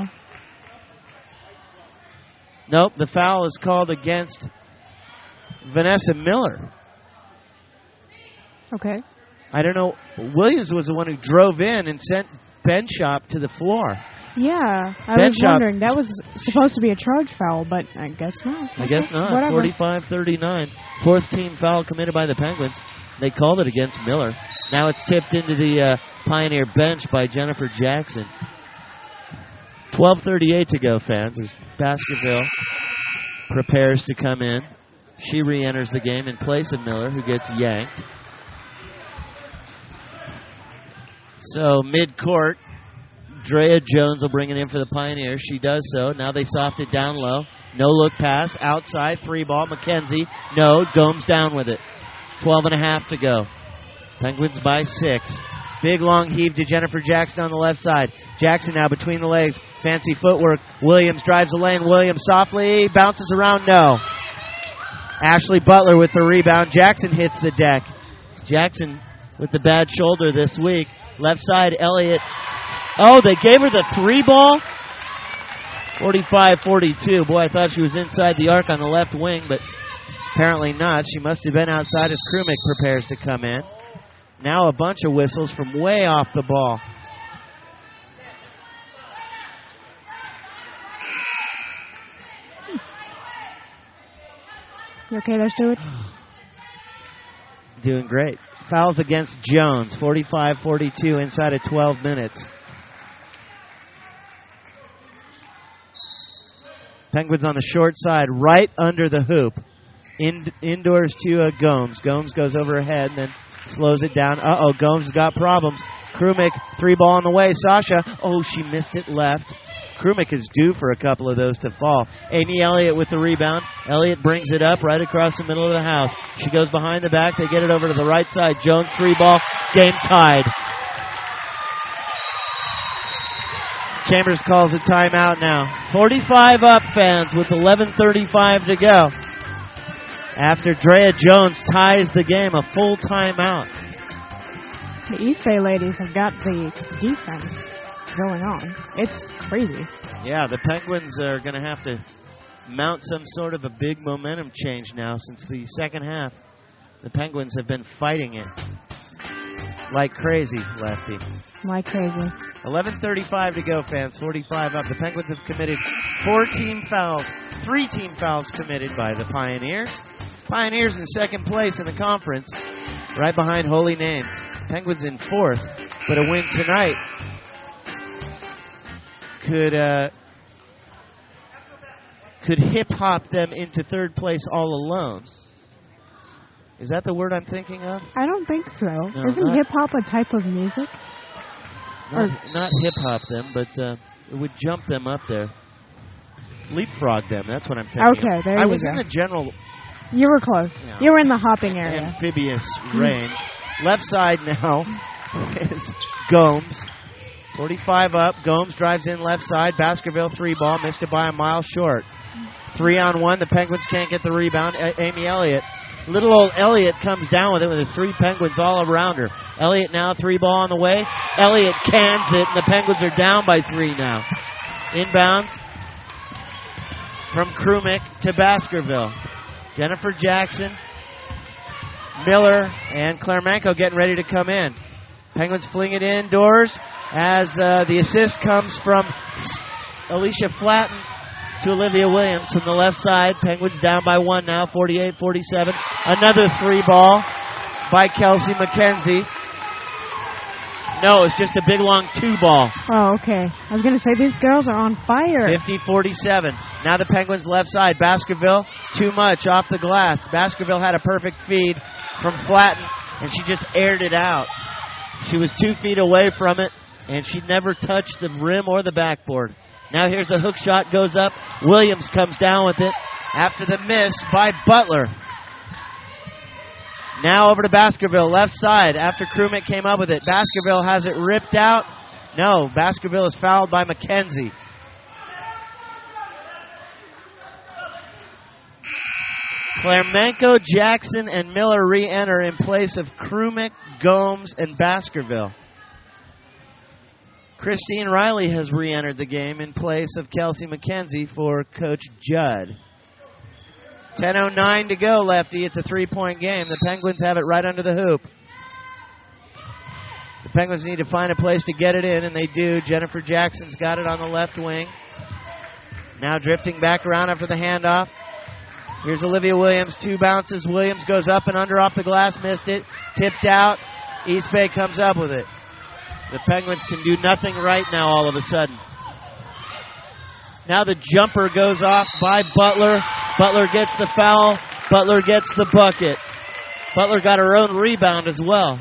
Nope, the foul is called against Vanessa Miller. Okay. I don't know. Williams was the one who drove in and sent Benchop to the floor. Yeah, I Ben was Shop. wondering. That was supposed to be a charge foul, but I guess not. I guess not. Whatever. forty-five thirty-nine. Fourth team foul committed by the Penguins. They called it against Miller. Now it's tipped into the uh, Pioneer bench by Jennifer Jackson. twelve thirty-eight to go, fans, as Baskerville prepares to come in. She re-enters the game in place of Miller, who gets yanked. So mid-court, Drea Jones will bring it in for the Pioneers. She does so. Now they soft it down low. No-look pass. Outside, three ball. McKenzie. No. Gomes down with it. twelve and a half to go. Penguins by six. Big long heave to Jennifer Jackson on the left side. Jackson now between the legs. Fancy footwork. Williams drives the lane. Williams softly bounces around. No. Ashley Butler with the rebound. Jackson hits the deck. Jackson with the bad shoulder this week. Left side, Elliott. Oh, they gave her the three ball? forty-five forty-two. Boy, I thought she was inside the arc on the left wing, but apparently not. She must have been outside as Krumick prepares to come in. Now a bunch of whistles from way off the ball. You okay there, Stuart? Doing great. Fouls against Jones, forty-five forty-two inside of twelve minutes. Penguins on the short side, right under the hoop. In, indoors to uh, Gomes. Gomes goes over her head and then slows it down. Uh-oh, Gomes has got problems. Krumick, three ball on the way. Sasha, oh, she missed it left. Krumick is due for a couple of those to fall. Amy Elliott with the rebound. Elliott brings it up right across the middle of the house. She goes behind the back. They get it over to the right side. Jones, three ball. Game tied. Chambers calls a timeout now. forty-five up, fans, with eleven thirty-five to go. After Drea Jones ties the game, a full timeout. The East Bay ladies have got the defense going on. It's crazy. Yeah, the Penguins are going to have to mount some sort of a big momentum change now since the second half. The Penguins have been fighting it like crazy, Lefty. Like crazy. eleven thirty-five to go, fans. forty-five up. The Penguins have committed four team fouls. Three team fouls committed by the Pioneers. Pioneers in second place in the conference, right behind Holy Names. Penguins in fourth, but a win tonight could uh, could hip-hop them into third place all alone. Is that the word I'm thinking of? I don't think so. No, Isn't not- hip-hop a type of music? Not, not hip-hop them, but uh, it would jump them up there. Leapfrog them, that's what I'm thinking. Okay, there I you was go. in the general You were close. Yeah. You were in the hopping area. amphibious range. Left side now is Gomes. forty-five up. Gomes drives in left side. Baskerville three ball. Missed it by a mile short. Three on one. The Penguins can't get the rebound. A- Amy Elliott. Little old Elliott comes down with it with the three Penguins all around her. Elliott now three ball on the way. Elliott cans it, and the Penguins are down by three now. Inbounds from Krumick to Baskerville. Jennifer Jackson, Miller, and Claremanco getting ready to come in. Penguins fling it indoors as uh, the assist comes from Alicia Flatten to Olivia Williams from the left side. Penguins down by one now, forty-eight forty-seven. Another three ball by Kelsey McKenzie. No, it's just a big long two ball. Oh, okay. I was going to say, these girls are on fire. fifty forty-seven. Now the Penguins left side. Baskerville, too much off the glass. Baskerville had a perfect feed from Flatten, and she just aired it out. She was two feet away from it, and she never touched the rim or the backboard. Now here's a hook shot, goes up. Williams comes down with it after the miss by Butler. Now over to Baskerville, left side, after Krumik came up with it. Baskerville has it ripped out. No, Baskerville is fouled by McKenzie. Clermenco, Jackson, and Miller re-enter in place of Krumik, Gomes, and Baskerville. Christine Riley has re-entered the game in place of Kelsey McKenzie for Coach Judd. ten oh nine to go, Lefty. It's a three-point game. The Penguins have it right under the hoop. The Penguins need to find a place to get it in, and they do. Jennifer Jackson's got it on the left wing. Now drifting back around after the handoff. Here's Olivia Williams. Two bounces. Williams goes up and under off the glass. Missed it. Tipped out. East Bay comes up with it. The Penguins can do nothing right now all of a sudden. Now the jumper goes off by Butler. Butler gets the foul. Butler gets the bucket. Butler got her own rebound as well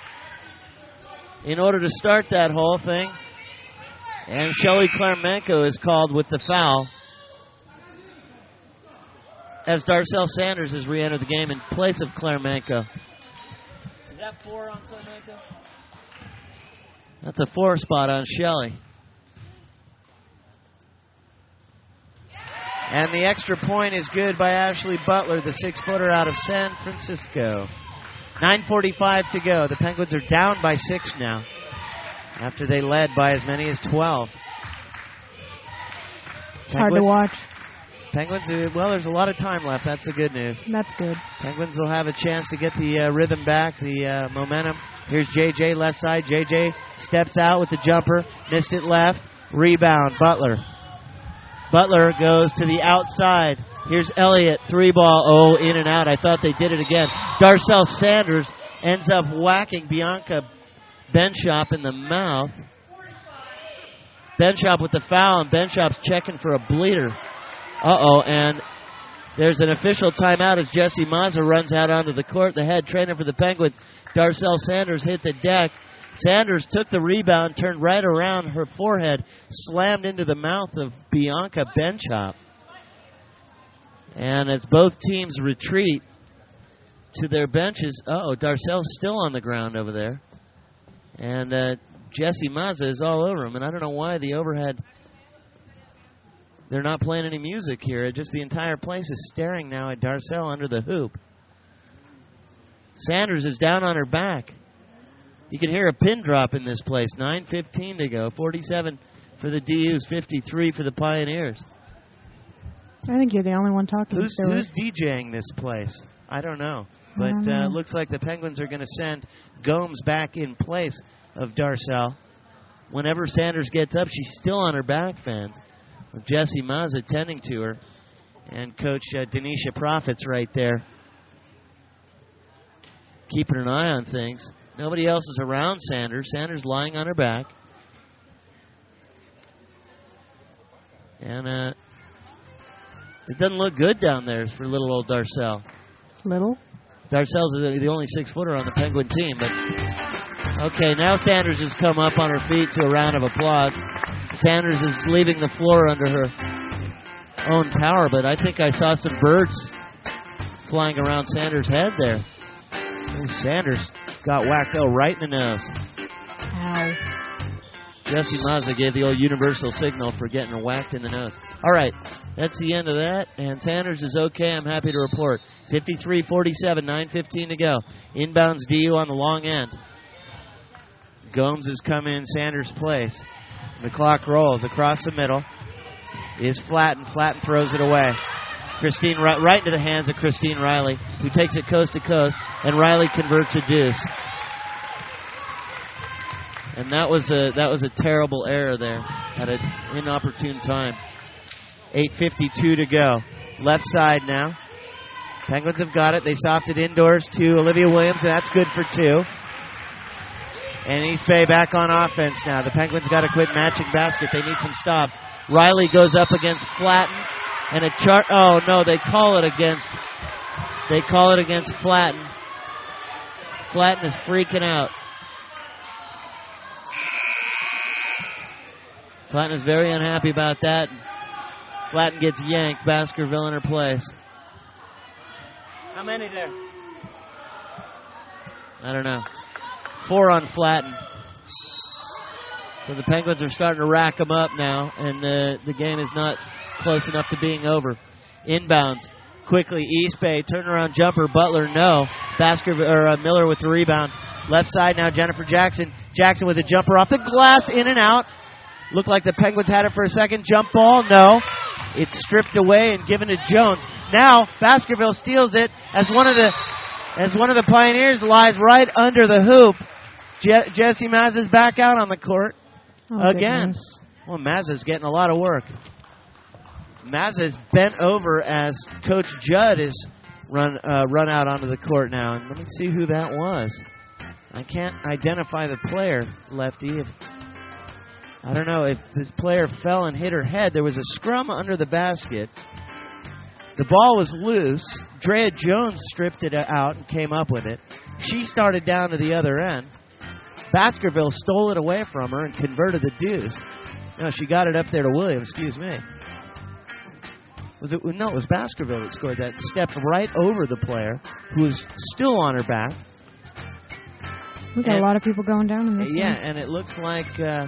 in order to start that whole thing. And Shelly Clermenco is called with the foul as Darcel Sanders has re-entered the game in place of Clermenco. Is that four on Clermenco? That's a four spot on Shelly. And the extra point is good by Ashley Butler, the six-footer out of San Francisco. nine forty-five to go. The Penguins are down by six now after they led by as many as twelve. It's hard to watch. Penguins, uh, well, there's a lot of time left. That's the good news. That's good. Penguins will have a chance to get the uh, rhythm back, the uh, momentum. Here's J J left side. J J steps out with the jumper. Missed it left. Rebound, Butler. Butler goes to the outside. Here's Elliott, three ball. Oh, in and out. I thought they did it again. Darcel Sanders ends up whacking Bianca Benshop in the mouth. Benshop with the foul, and Benshop's checking for a bleeder. Uh-oh, and there's an official timeout as Jesse Mazza runs out onto the court. The head trainer for the Penguins, Darcel Sanders, hit the deck. Sanders took the rebound, turned right around. Her forehead slammed into the mouth of Bianca Benchop. And as both teams retreat to their benches, uh-oh, Darcel's still on the ground over there. And uh, Jesse Mazza is all over him. And I don't know why the overhead, they're not playing any music here. It just the entire place is staring now at Darcel under the hoop. Sanders is down on her back. You can hear a pin drop in this place. nine fifteen to go. forty-seven for the D Us, fifty-three for the Pioneers. I think you're the only one talking. Who's, who's DJing this place? I don't know. But it uh, looks like the Penguins are going to send Gomes back in place of Darcel. Whenever Sanders gets up, she's still on her back, fans, with Jesse Mazza tending to her. And Coach uh, Denisha Profits right there, keeping an eye on things. Nobody else is around Sanders. Sanders lying on her back. And uh, it doesn't look good down there for little old Darcel. Little? Darcel's the only six-footer on the Penguin team. But okay, now Sanders has come up on her feet to a round of applause. Sanders is leaving the floor under her own power, but I think I saw some birds flying around Sanders' head there. Ooh, Sanders got whacked out right in the nose. Ow. Jesse Mazza gave the old universal signal for getting whacked in the nose. All right, that's the end of that, and Sanders is okay, I'm happy to report. fifty-three forty-seven, nine fifteen to go. Inbounds D U on the long end. Gomes has come in Sanders' place. The clock rolls across the middle. Is Flatten. Flatten throws it away. Christine right, right into the hands of Christine Riley, who takes it coast to coast, and Riley converts a deuce. And that was a that was a terrible error there at an inopportune time. eight fifty-two to go. Left side now. Penguins have got it. They soft it indoors to Olivia Williams, and that's good for two. And East Bay back on offense now. The Penguins got to quit matching basket. They need some stops. Riley goes up against Flatten. And a chart. Oh no, they call it against. They call it against Flatten. Flatten is freaking out. Flatten is very unhappy about that. Flatten gets yanked. Baskerville in her place. How many there? I don't know. Four on Flatton. So the Penguins are starting to rack them up now, and uh, the game is not close enough to being over. Inbounds. Quickly, East Bay, turnaround jumper, Butler, no. Baskerville, or uh, Miller with the rebound. Left side now, Jennifer Jackson. Jackson with a jumper off the glass, in and out. Looked like the Penguins had it for a second. Jump ball, no. It's stripped away and given to Jones. Now, Baskerville steals it as one of the as one of the Pioneers lies right under the hoop. Je- Jesse Mazza's back out on the court Oh, again. goodness. Well, Mazza's getting a lot of work. Mazza's bent over as Coach Judd is run uh, run out onto the court now. And let me see who that was. I can't identify the player, Lefty. If, I don't know if this player fell and hit her head. There was a scrum under the basket. The ball was loose. Drea Jones stripped it out and came up with it. She started down to the other end. Baskerville stole it away from her and converted the deuce. No, she got it up there to Williams. Excuse me. Was it? No, it was Baskerville that scored that. Stepped right over the player, who was still on her back. We got and, a lot of people going down in this Yeah, game. and it looks like uh,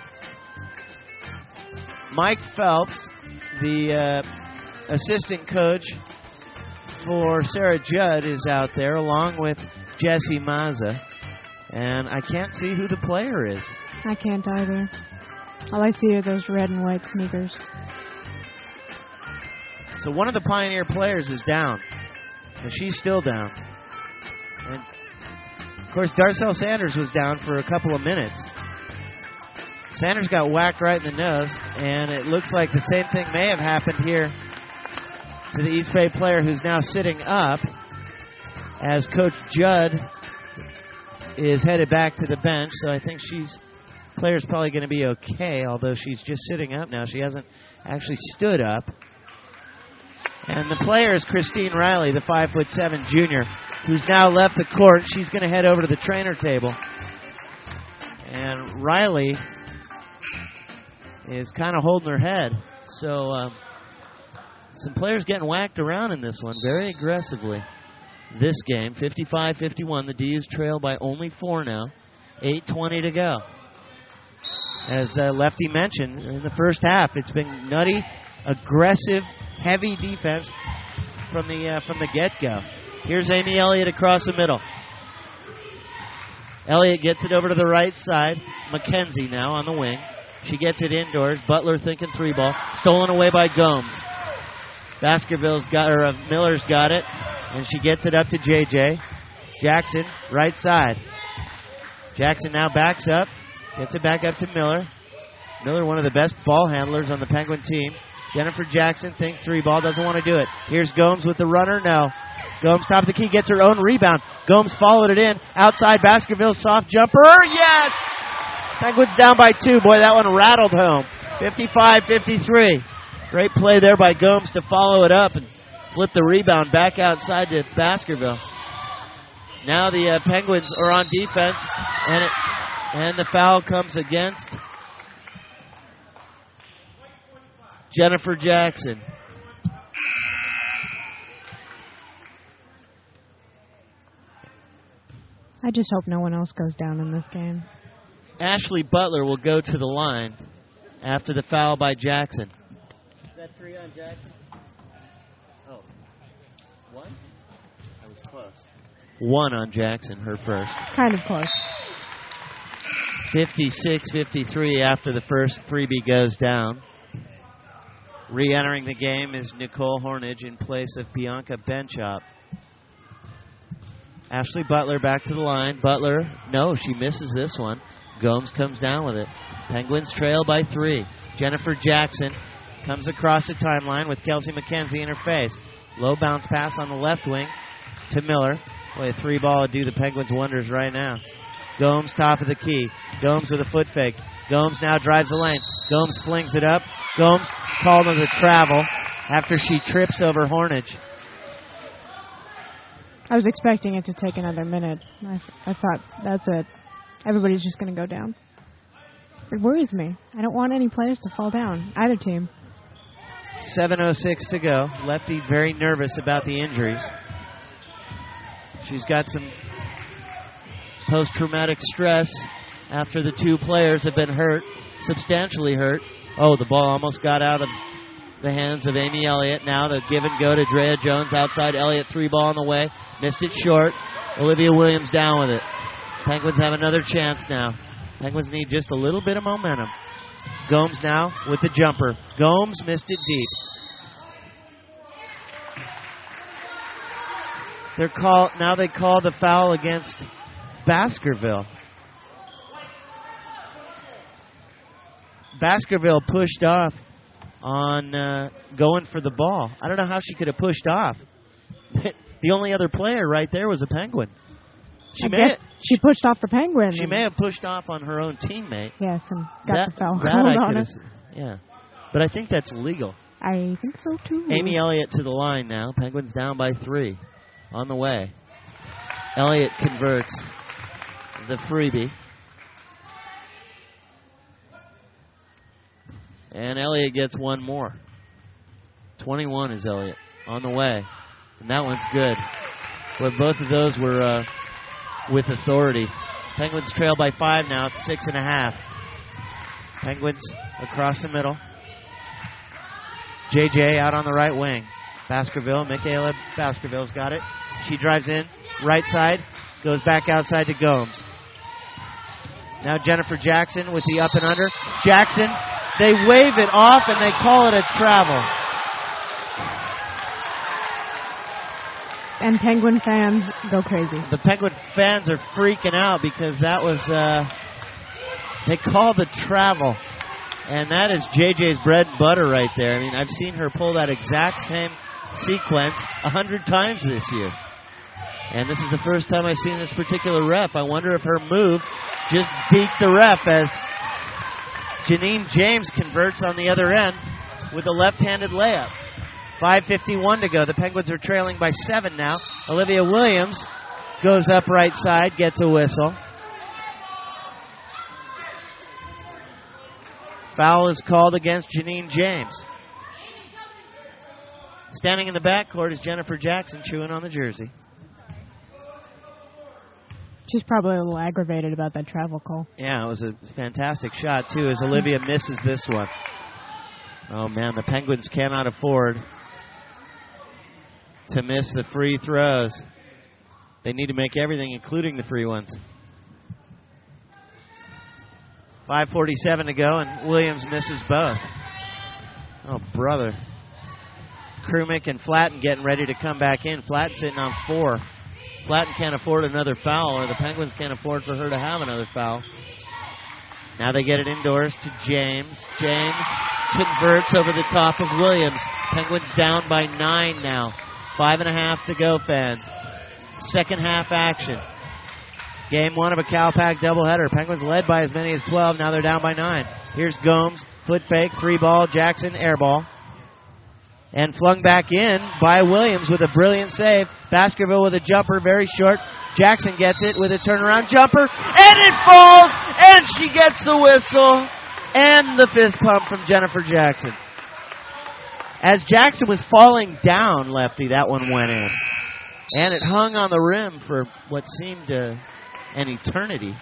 Mike Phelps, the uh, assistant coach for Sarah Judd, is out there along with Jesse Mazza. And I can't see who the player is. I can't either. All I see are those red and white sneakers. So one of the Pioneer players is down. And she's still down. And, of course, Darcel Sanders was down for a couple of minutes. Sanders got whacked right in the nose, and it looks like the same thing may have happened here to the East Bay player who's now sitting up as Coach Judd is headed back to the bench. So I think she's player's probably going to be okay, although she's just sitting up now. She hasn't actually stood up. And the player is Christine Riley, the five foot seven junior, who's now left the court. She's going to head over to the trainer table. And Riley is kind of holding her head. So um, some players getting whacked around in this one very aggressively. This game, fifty-five fifty-one. The D's trail by only four now. eight twenty to go. As uh, Lefty mentioned, in the first half, it's been nutty, aggressive, heavy defense from the uh, from the get-go. Here's Amy Elliott across the middle. Elliott gets it over to the right side. McKenzie now on the wing. She gets it indoors. Butler thinking three ball. Stolen away by Gomes. Baskerville's got, or uh, Miller's got it, and she gets it up to J J. Jackson, right side. Jackson now backs up. Gets it back up to Miller. Miller, one of the best ball handlers on the Penguin team. Jennifer Jackson thinks three ball, doesn't want to do it. Here's Gomes with the runner, no. Gomes top of the key, gets her own rebound. Gomes followed it in. Outside Baskerville, soft jumper, yes! Penguins down by two. Boy, that one rattled home. fifty-five fifty-three. Great play there by Gomes to follow it up and flip the rebound back outside to Baskerville. Now the uh, Penguins are on defense, and it, and the foul comes against Jennifer Jackson. I just hope no one else goes down in this game. Ashley Butler will go to the line after the foul by Jackson. Is that three on Jackson? Oh. One? That was close. One on Jackson, her first. Kind of close. fifty-six fifty-three after the first freebie goes down. Re-entering the game is Nicole Hornage in place of Bianca Benchop. Ashley Butler back to the line. Butler, no, she misses this one. Gomes comes down with it. Penguins trail by three. Jennifer Jackson comes across the timeline with Kelsey McKenzie in her face. Low bounce pass on the left wing to Miller. Boy, a three ball would do the Penguins wonders right now. Gomes top of the key. Gomes with a foot fake. Gomes now drives the lane. Gomes flings it up. Gomes called on the travel after she trips over Hornage. I was expecting it to take another minute. I, I thought, that's it. Everybody's just going to go down. It worries me. I don't want any players to fall down, either team. seven oh six to go. Lefty very nervous about the injuries. She's got some post-traumatic stress after the two players have been hurt, substantially hurt. Oh, the ball almost got out of the hands of Amy Elliott. Now the give and go to Drea Jones outside. Elliott three ball on the way. Missed it short. Olivia Williams down with it. Penguins have another chance now. Penguins need just a little bit of momentum. Gomes now with the jumper. Gomes missed it deep. They're call, now they call the foul against Baskerville. Baskerville pushed off on uh, going for the ball. I don't know how she could have pushed off. The only other player right there was a Penguin. She I may guess have, she pushed off the Penguin. She may have pushed off on her own teammate. Yes, and got that, the foul that called I on could her. have seen. Yeah, but I think that's legal. I think so too. Amy Elliott to the line now. Penguins down by three. On the way. Elliott converts the freebie. And Elliott gets one more. twenty-one is Elliott on the way. And that one's good. But both of those were uh, with authority. Penguins trail by five now at six and a half. Penguins across the middle. J J out on the right wing. Baskerville, Michaela Baskerville's got it. She drives in, right side, goes back outside to Gomes. Now Jennifer Jackson with the up and under. Jackson, they wave it off and they call it a travel. And Penguin fans go crazy. The Penguin fans are freaking out because that was, uh, they called the travel. And that is J J's bread and butter right there. I mean, I've seen her pull that exact same sequence a hundred times this year. And this is the first time I've seen this particular ref. I wonder if her move just deked the ref as Janine James converts on the other end with a left-handed layup. five fifty-one to go. The Penguins are trailing by seven now. Olivia Williams goes up right side, gets a whistle. Foul is called against Janine James. Standing in the backcourt is Jennifer Jackson chewing on the jersey. She's probably a little aggravated about that travel call. Yeah, it was a fantastic shot, too, as Olivia misses this one. Oh, man, the Penguins cannot afford to miss the free throws. They need to make everything, including the free ones. five forty-seven to go, and Williams misses both. Oh, brother. Krumick and Flatten getting ready to come back in. Flatten sitting on four. Flatten can't afford another foul, or the Penguins can't afford for her to have another foul. Now they get it indoors to James. James converts over the top of Williams. Penguins down by nine now. Five and a half to go, fans. Second half action. Game one of a Cal-Pac doubleheader. Penguins led by as many as twelve. Now they're down by nine. Here's Gomes. Foot fake. Three ball. Jackson air ball. And flung back in by Williams with a brilliant save. Baskerville with a jumper, very short. Jackson gets it with a turnaround jumper. And it falls! And she gets the whistle. And the fist pump from Jennifer Jackson. As Jackson was falling down, Lefty, that one went in. And it hung on the rim for what seemed uh, an eternity.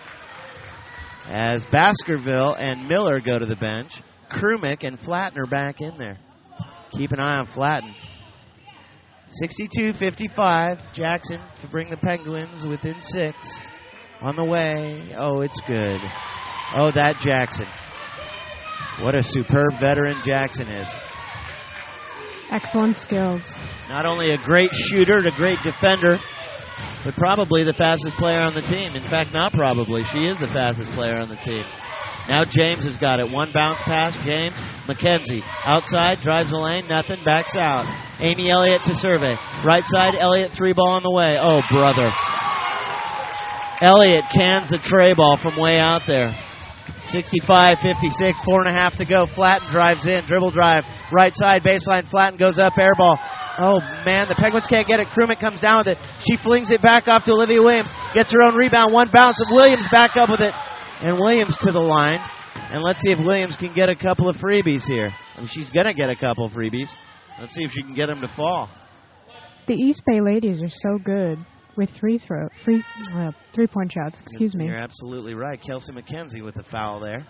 As Baskerville and Miller go to the bench, Krumick and Flatten are back in there. Keep an eye on Flatten. sixty-two fifty-five. Jackson to bring the Penguins within six. On the way. Oh, it's good. Oh, that Jackson. What a superb veteran Jackson is. Excellent skills. Not only a great shooter and a great defender, but probably the fastest player on the team. In fact, not probably. She is the fastest player on the team. Now James has got it. One bounce pass, James. McKenzie outside, drives the lane, nothing, backs out. Amy Elliott to survey. Right side, Elliott, three ball on the way. Oh, brother. Elliott cans the tray ball from way out there. sixty-five fifty-six, four and a half to go. Flatten drives in, dribble drive. Right side, baseline, Flatten goes up, air ball. Oh, man, the Penguins can't get it. Krumick comes down with it. She flings it back off to Olivia Williams. Gets her own rebound, one bounce, and Williams back up with it. And Williams to the line. And let's see if Williams can get a couple of freebies here. I mean, she's going to get a couple of freebies. Let's see if she can get them to fall. The East Bay ladies are so good with three throw, free, uh, three-point shots. Excuse me. You're absolutely right. Kelsey McKenzie with the foul there.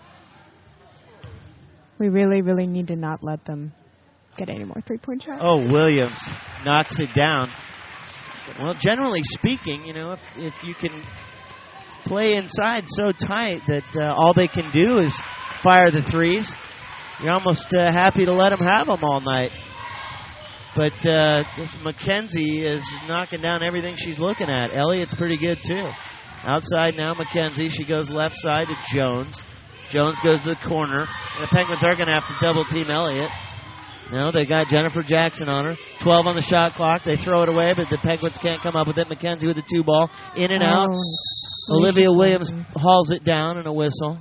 We really, really need to not let them get any more three-point shots. Oh, Williams knocks it down. Well, generally speaking, you know, if, if you can play inside so tight that uh, all they can do is fire the threes, you're almost uh, happy to let them have them all night. But uh, this McKenzie is knocking down everything she's looking at. Elliott's pretty good, too. Outside now, McKenzie. She goes left side to Jones. Jones goes to the corner. And the Penguins are going to have to double-team Elliott. No, they got Jennifer Jackson on her. twelve on the shot clock. They throw it away, but the Penguins can't come up with it. McKenzie with the two ball. In and out. Oh, Olivia Williams hauls it down and a whistle.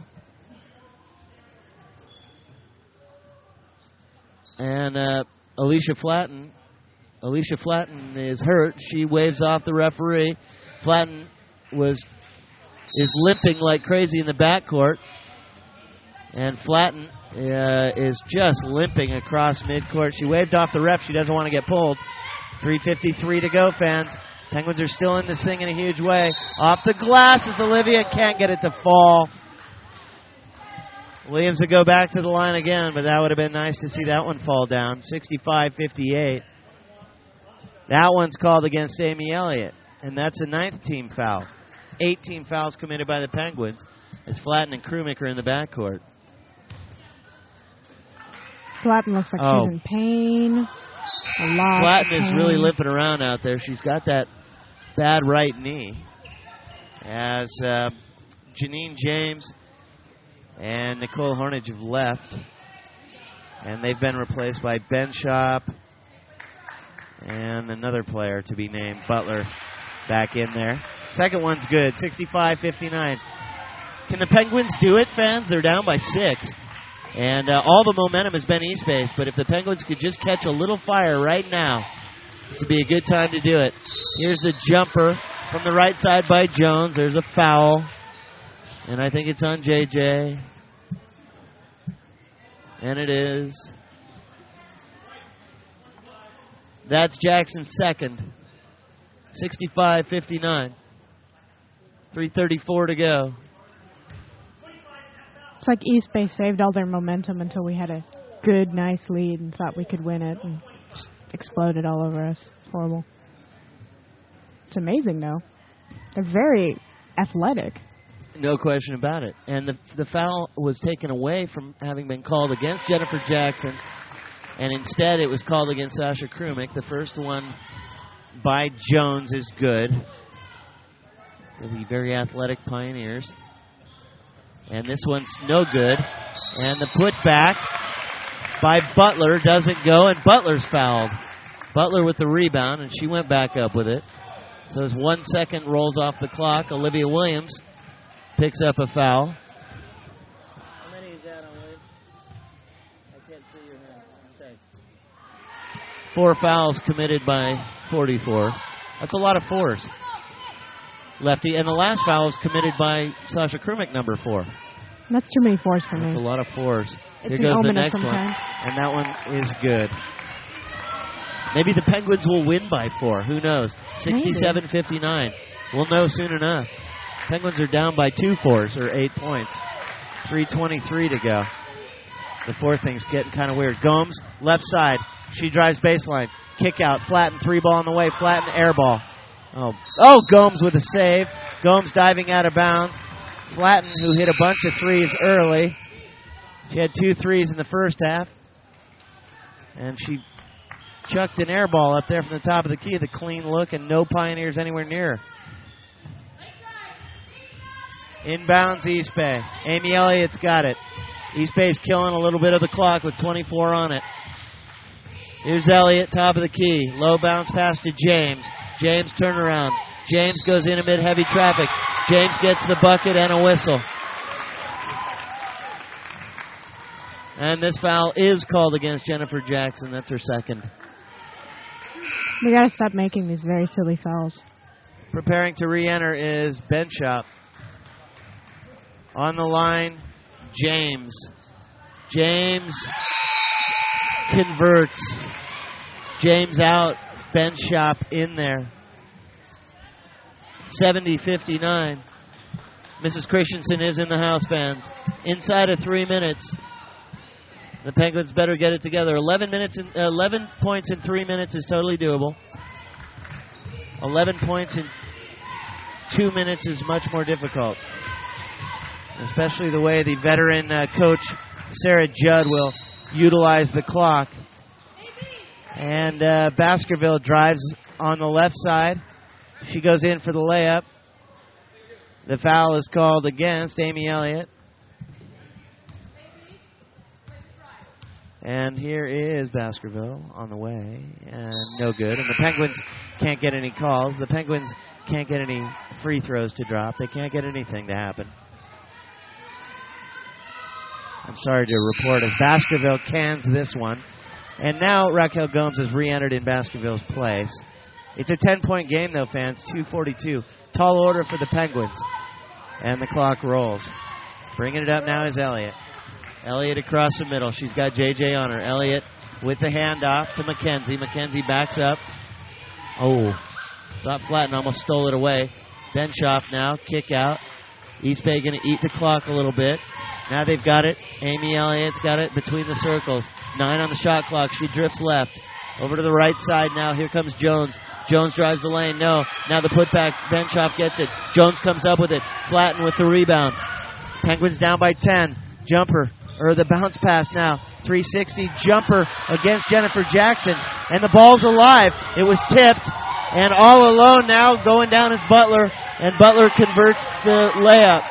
And uh, Alicia Flatten. Alicia Flatten is hurt. She waves off the referee. Flatten was is limping like crazy in the backcourt. And Flatten uh, is just limping across midcourt. She waved off the ref. She doesn't want to get pulled. three fifty-three to go, fans. Penguins are still in this thing in a huge way. Off the glass as Olivia can't get it to fall. Williams would go back to the line again, but that would have been nice to see that one fall down. sixty-five fifty-eight. That one's called against Amy Elliott, and that's a ninth team foul. eighteen fouls committed by the Penguins as Flatten and Krumick are in the backcourt. Flatten looks like oh. she's in pain. A lot Flatten of is pain. really limping around out there. She's got that bad right knee. As uh, Janine James and Nicole Hornage have left. And they've been replaced by Ben Shop and another player to be named, Butler, back in there. Second one's good, sixty-five fifty-nine. Can the Penguins do it, fans? They're down by six. And uh, all the momentum has been East-based, but if the Penguins could just catch a little fire right now, this would be a good time to do it. Here's the jumper from the right side by Jones. There's a foul. And I think it's on J J. And it is. That's Jackson's second. sixty-five fifty-nine. three thirty-four to go. It's like East Bay saved all their momentum until we had a good, nice lead and thought we could win it and just exploded all over us. Horrible. It's amazing, though. They're very athletic. No question about it. And the the foul was taken away from having been called against Jennifer Jackson, and instead it was called against Sasha Krumick. The first one by Jones is good. The very athletic Pioneers. And this one's no good. And the putback by Butler doesn't go, and Butler's fouled. Butler with the rebound, and she went back up with it. So as one second rolls off the clock, Olivia Williams picks up a foul. How many is that on Williams? I can't see your hand. Thanks. Four fouls committed by forty-four. That's a lot of fours. Lefty. And the last foul was committed by Sasha Krumick, number four. That's too many fours for That's me. a lot of fours. It's Here an goes the omen of next some one. kind. And that one is good. Maybe the Penguins will win by four. Who knows? sixty-seven fifty-nine. We'll know soon enough. Penguins are down by two fours, or eight points. three twenty-three to go. The fourth thing's getting kind of weird. Gomes, left side. She drives baseline. Kick out. Flatten, three ball on the way. Flatten, air ball. Oh, oh, Gomes with a save. Gomes diving out of bounds. Flatten, who hit a bunch of threes early. She had two threes in the first half. And she chucked an air ball up there from the top of the key with a clean look, and no Pioneers anywhere near her. Inbounds East Bay. Amy Elliott's got it. East Bay's killing a little bit of the clock with twenty-four on it. Here's Elliott, top of the key. Low bounce pass to James. James turnaround. James goes into mid-heavy traffic. James gets the bucket and a whistle. And this foul is called against Jennifer Jackson. That's her second. We got to stop making these very silly fouls. Preparing to re-enter is Ben Shop. On the line, James. James converts. James out. Ben Shop in there. seventy fifty-nine. Missus Christensen is in the house, fans. Inside of three minutes. The Penguins better get it together. eleven minutes, in, uh, eleven points in three minutes is totally doable. eleven points in two minutes is much more difficult. Especially the way the veteran uh, coach, Sarah Judd, will utilize the clock. And uh, Baskerville drives on the left side. She goes in for the layup. The foul is called against Amy Elliott. And here is Baskerville on the way. And no good. And the Penguins can't get any calls. The Penguins can't get any free throws to drop. They can't get anything to happen. I'm sorry to report as Baskerville cans this one. And now Raquel Gomes has re-entered in Baskerville's place. It's a ten-point game, though, fans. two forty-two. Tall order for the Penguins. And the clock rolls. Bringing it up now is Elliott. Elliott across the middle. She's got J J on her. Elliott with the handoff to McKenzie. McKenzie backs up. Oh, thought Flatten almost stole it away. Benshoff now, kick out. East Bay going to eat the clock a little bit. Now they've got it. Amy Elliott's got it between the circles. Nine on the shot clock. She drifts left. Over to the right side now. Here comes Jones. Jones drives the lane. No. Now the putback. Benshoff gets it. Jones comes up with it. Flatten with the rebound. Penguins down by ten. Jumper. Or the bounce pass now. three sixty jumper against Jennifer Jackson. And the ball's alive. It was tipped. And all alone now going down is Butler. And Butler converts the layup.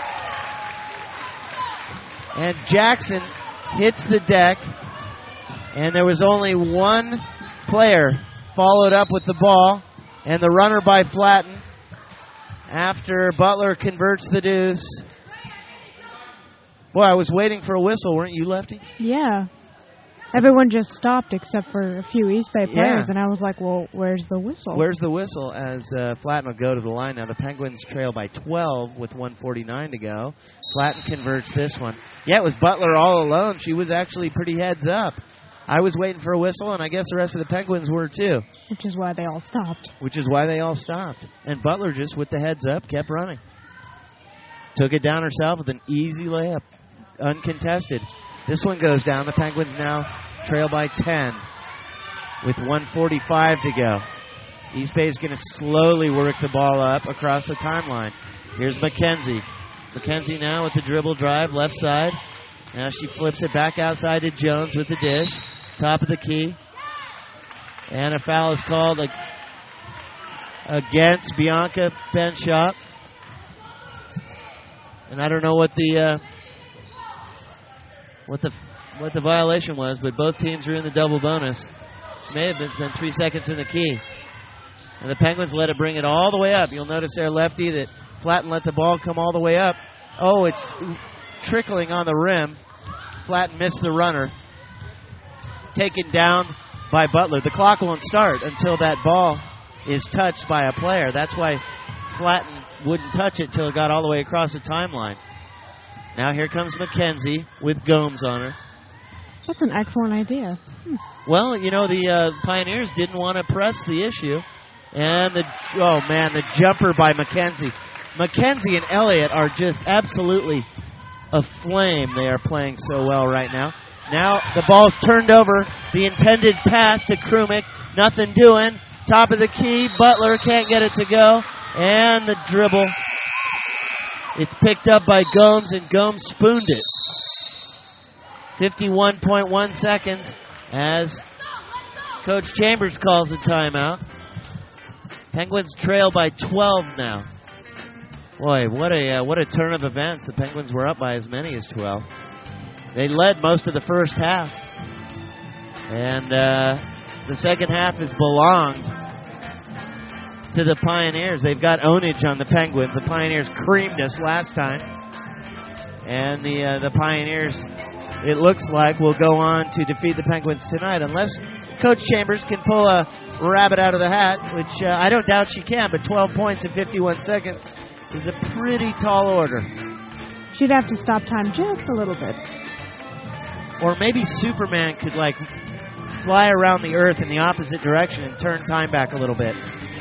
And Jackson hits the deck. And there was only one player followed up with the ball. And the runner by Flatten after Butler converts the deuce. Boy, I was waiting for a whistle, weren't you, Lefty? Yeah. Everyone just stopped except for a few East Bay players, Yeah. and I was like, well, where's the whistle? Where's the whistle as uh, Flatten will go to the line now? The Penguins trail by twelve with one forty-nine to go. Flatten converts this one. Yeah, it was Butler all alone. She was actually pretty heads up. I was waiting for a whistle, and I guess the rest of the Penguins were too. Which is why they all stopped. Which is why they all stopped. And Butler just with the heads up kept running. Took it down herself with an easy layup. Uncontested. This one goes down. The Penguins now trail by ten with one forty-five to go. East Bay is going to slowly work the ball up across the timeline. Here's McKenzie. McKenzie now with the dribble drive, left side. Now she flips it back outside to Jones with the dish. Top of the key. And a foul is called against Bianca Benshoff. And I don't know what the uh, what the what the violation was, but both teams are in the double bonus. It may have been, been three seconds in the key. And the Penguins let it bring it all the way up. You'll notice there, Lefty, that Flatten let the ball come all the way up. Oh, it's trickling on the rim. Flatten missed the runner. Taken down by Butler. The clock won't start until that ball is touched by a player. That's why Flatten wouldn't touch it till it got all the way across the timeline. Now here comes McKenzie with Gomes on her. That's an excellent idea. Hmm. Well, you know, the uh, Pioneers didn't want to press the issue. And the, oh man, the jumper by McKenzie. McKenzie and Elliott are just absolutely aflame. They are playing so well right now. Now the ball's turned over. The intended pass to Krumick. Nothing doing. Top of the key. Butler can't get it to go. And the dribble. It's picked up by Gomes, and Gomes spooned it. fifty-one point one seconds as Coach Chambers calls a timeout. Penguins trail by twelve now. Boy, what a uh, what a turn of events. The Penguins were up by as many as twelve. They led most of the first half. And uh, the second half has belonged to the Pioneers. They've got ownage on the Penguins. The Pioneers creamed us last time. And the uh, the Pioneers, it looks like, will go on to defeat the Penguins tonight, unless Coach Chambers can pull a rabbit out of the hat, which uh, I don't doubt she can, but twelve points in fifty-one seconds is a pretty tall order. She'd have to stop time just a little bit. Or maybe Superman could, like, fly around the earth in the opposite direction and turn time back a little bit.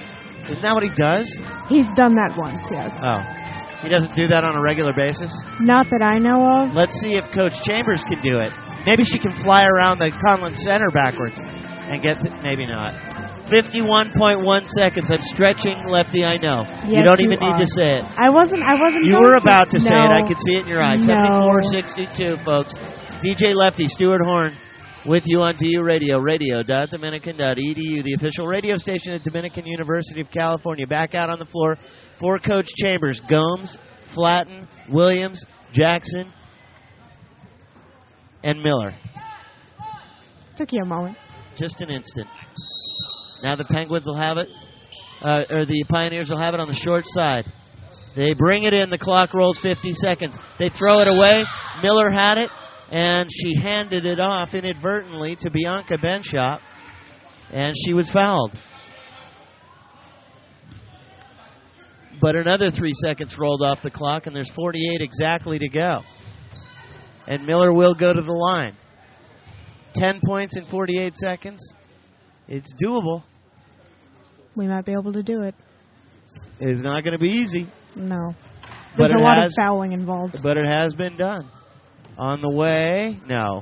Isn't that what he does? He's done that once, yes. Oh. He doesn't do that on a regular basis? Not that I know of. Let's see if Coach Chambers can do it. Maybe she can fly around the Conlon Center backwards and get... Th- maybe not. fifty-one point one seconds. I'm stretching, Lefty, I know. Yes, you don't you even need are. to say it. I wasn't I wasn't You going were about to no. say it. I could see it in your eyes. No. seventy-four sixty-two, folks. D J Lefty, Stuart Horn, with you on D U Radio, radio dot dominican dot e d u, the official radio station at Dominican University of California. Back out on the floor for Coach Chambers. Gomes, Flatten, Williams, Jackson, and Miller. Took you a moment. Just an instant. Now the Penguins will have it, uh, or the Pioneers will have it on the short side. They bring it in. The clock rolls fifty seconds. They throw it away. Miller had it, and she handed it off inadvertently to Bianca Benshop, and she was fouled. But another three seconds rolled off the clock, and there's forty-eight exactly to go. And Miller will go to the line. Ten points in forty-eight seconds. It's doable. We might be able to do it. It's not going to be easy. No. But There's it a lot has, of fouling involved. But it has been done. On the way, no.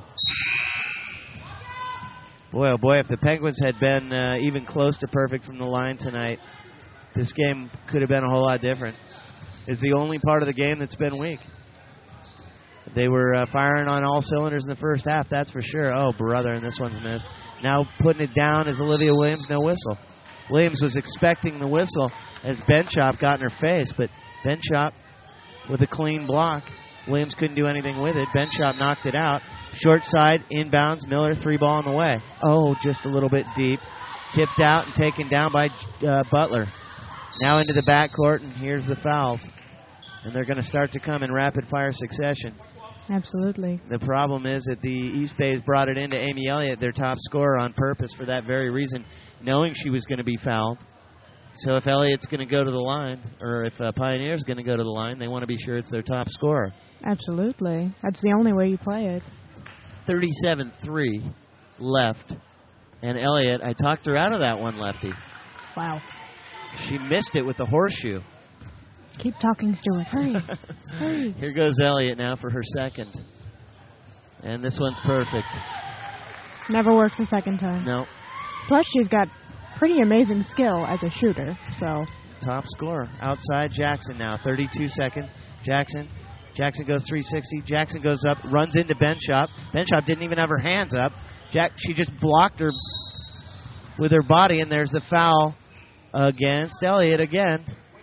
Boy, oh boy, if the Penguins had been uh, even close to perfect from the line tonight, this game could have been a whole lot different. It's the only part of the game that's been weak. They were uh, firing on all cylinders in the first half, that's for sure. Oh, brother, and this one's missed. Now putting it down is Olivia Williams, no whistle. Williams was expecting the whistle as Benchop got in her face, but Benchop with a clean block. Williams couldn't do anything with it. Benchop knocked it out. Short side, inbounds, Miller, three ball on the way. Oh, just a little bit deep. Tipped out and taken down by uh, Butler. Now into the backcourt, and here's the fouls. And they're going to start to come in rapid-fire succession. Absolutely. The problem is that the East Bays brought it into Amy Elliott, their top scorer, on purpose for that very reason, knowing she was going to be fouled. So if Elliott's going to go to the line, or if uh, Pioneer's going to go to the line, they want to be sure it's their top scorer. Absolutely. That's the only way you play it. thirty-seven three left. And Elliott, I talked her out of that one, Lefty. Wow. She missed it with the horseshoe. Keep talking, Stuart. Hurry. Hurry. Here goes Elliott now for her second. And this one's perfect. Never works a second time. No. Plus, she's got pretty amazing skill as a shooter, so... Top scorer. Outside Jackson now. thirty-two seconds. Jackson. Jackson goes three sixty. Jackson goes up, runs into Benchop. Benchop didn't even have her hands up. Jack, she just blocked her with her body, and there's the foul against Elliott again.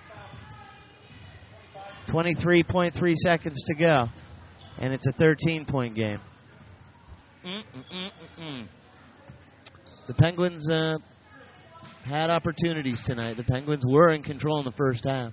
twenty-three point three seconds to go, and it's a thirteen-point game. Mm-mm-mm-mm-mm. The Penguins uh, had opportunities tonight. The Penguins were in control in the first half.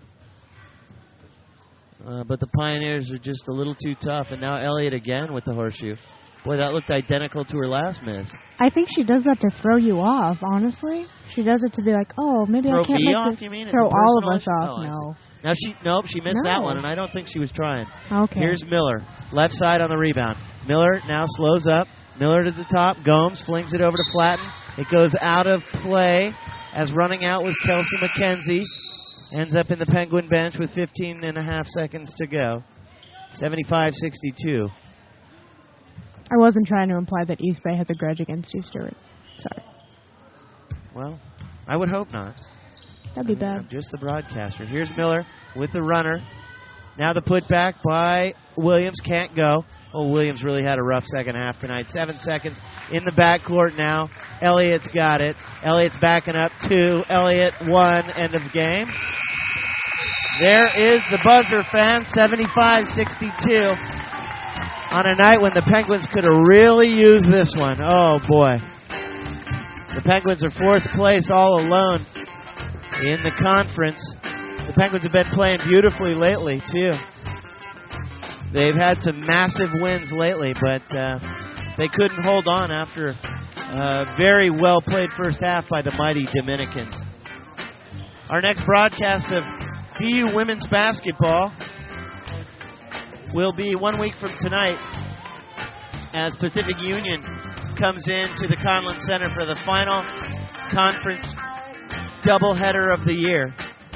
Uh, but the Pioneers are just a little too tough. And now Elliott again with the horseshoe. Boy, that looked identical to her last miss. I think she does that to throw you off, honestly. She does it to be like, oh, maybe throw I can't me make off, this. you mean? Throw It's a all of personal us issue? off, Oh, I no. see. Now she, nope, she missed No. that one, and I don't think she was trying. Okay. Here's Miller, left side on the rebound. Miller now slows up. Miller to the top. Gomes flings it over to Flatten. It goes out of play as running out was Kelsey McKenzie. Ends up in the Penguin bench with fifteen and a half seconds to go. seventy-five sixty-two. I wasn't trying to imply that East Bay has a grudge against you, Stuart. Sorry. Well, I would hope not. That'd be I'm bad. just the broadcaster. Here's Miller with the runner. Now the putback by Williams. Can't go. Oh, Williams really had a rough second half tonight. Seven seconds in the backcourt now. Elliott's got it. Elliott's backing up two. Elliott one. End of game. There is the buzzer, fans. seventy-five sixty-two. On a night when the Penguins could have really used this one. Oh, boy. The Penguins are fourth place all alone in the conference. The Penguins have been playing beautifully lately, too. They've had some massive wins lately, but uh, they couldn't hold on after a very well-played first half by the mighty Dominicans. Our next broadcast of D U women's basketball will be one week from tonight as Pacific Union comes into the Conlon Center for the final conference doubleheader of the year.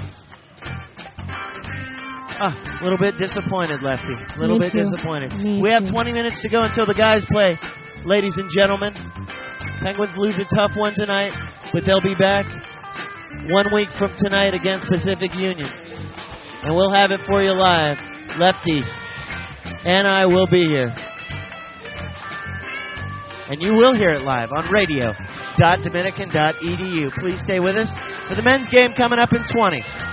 A ah, little bit disappointed, Lefty. A little Me bit too. disappointed. Me we have too. twenty minutes to go until the guys play. Ladies and gentlemen, Penguins lose a tough one tonight, but they'll be back one week from tonight against Pacific Union. And we'll have it for you live. Lefty and I will be here. And you will hear it live on radio dot dominican dot e d u. Please stay with us for the men's game coming up in twenty.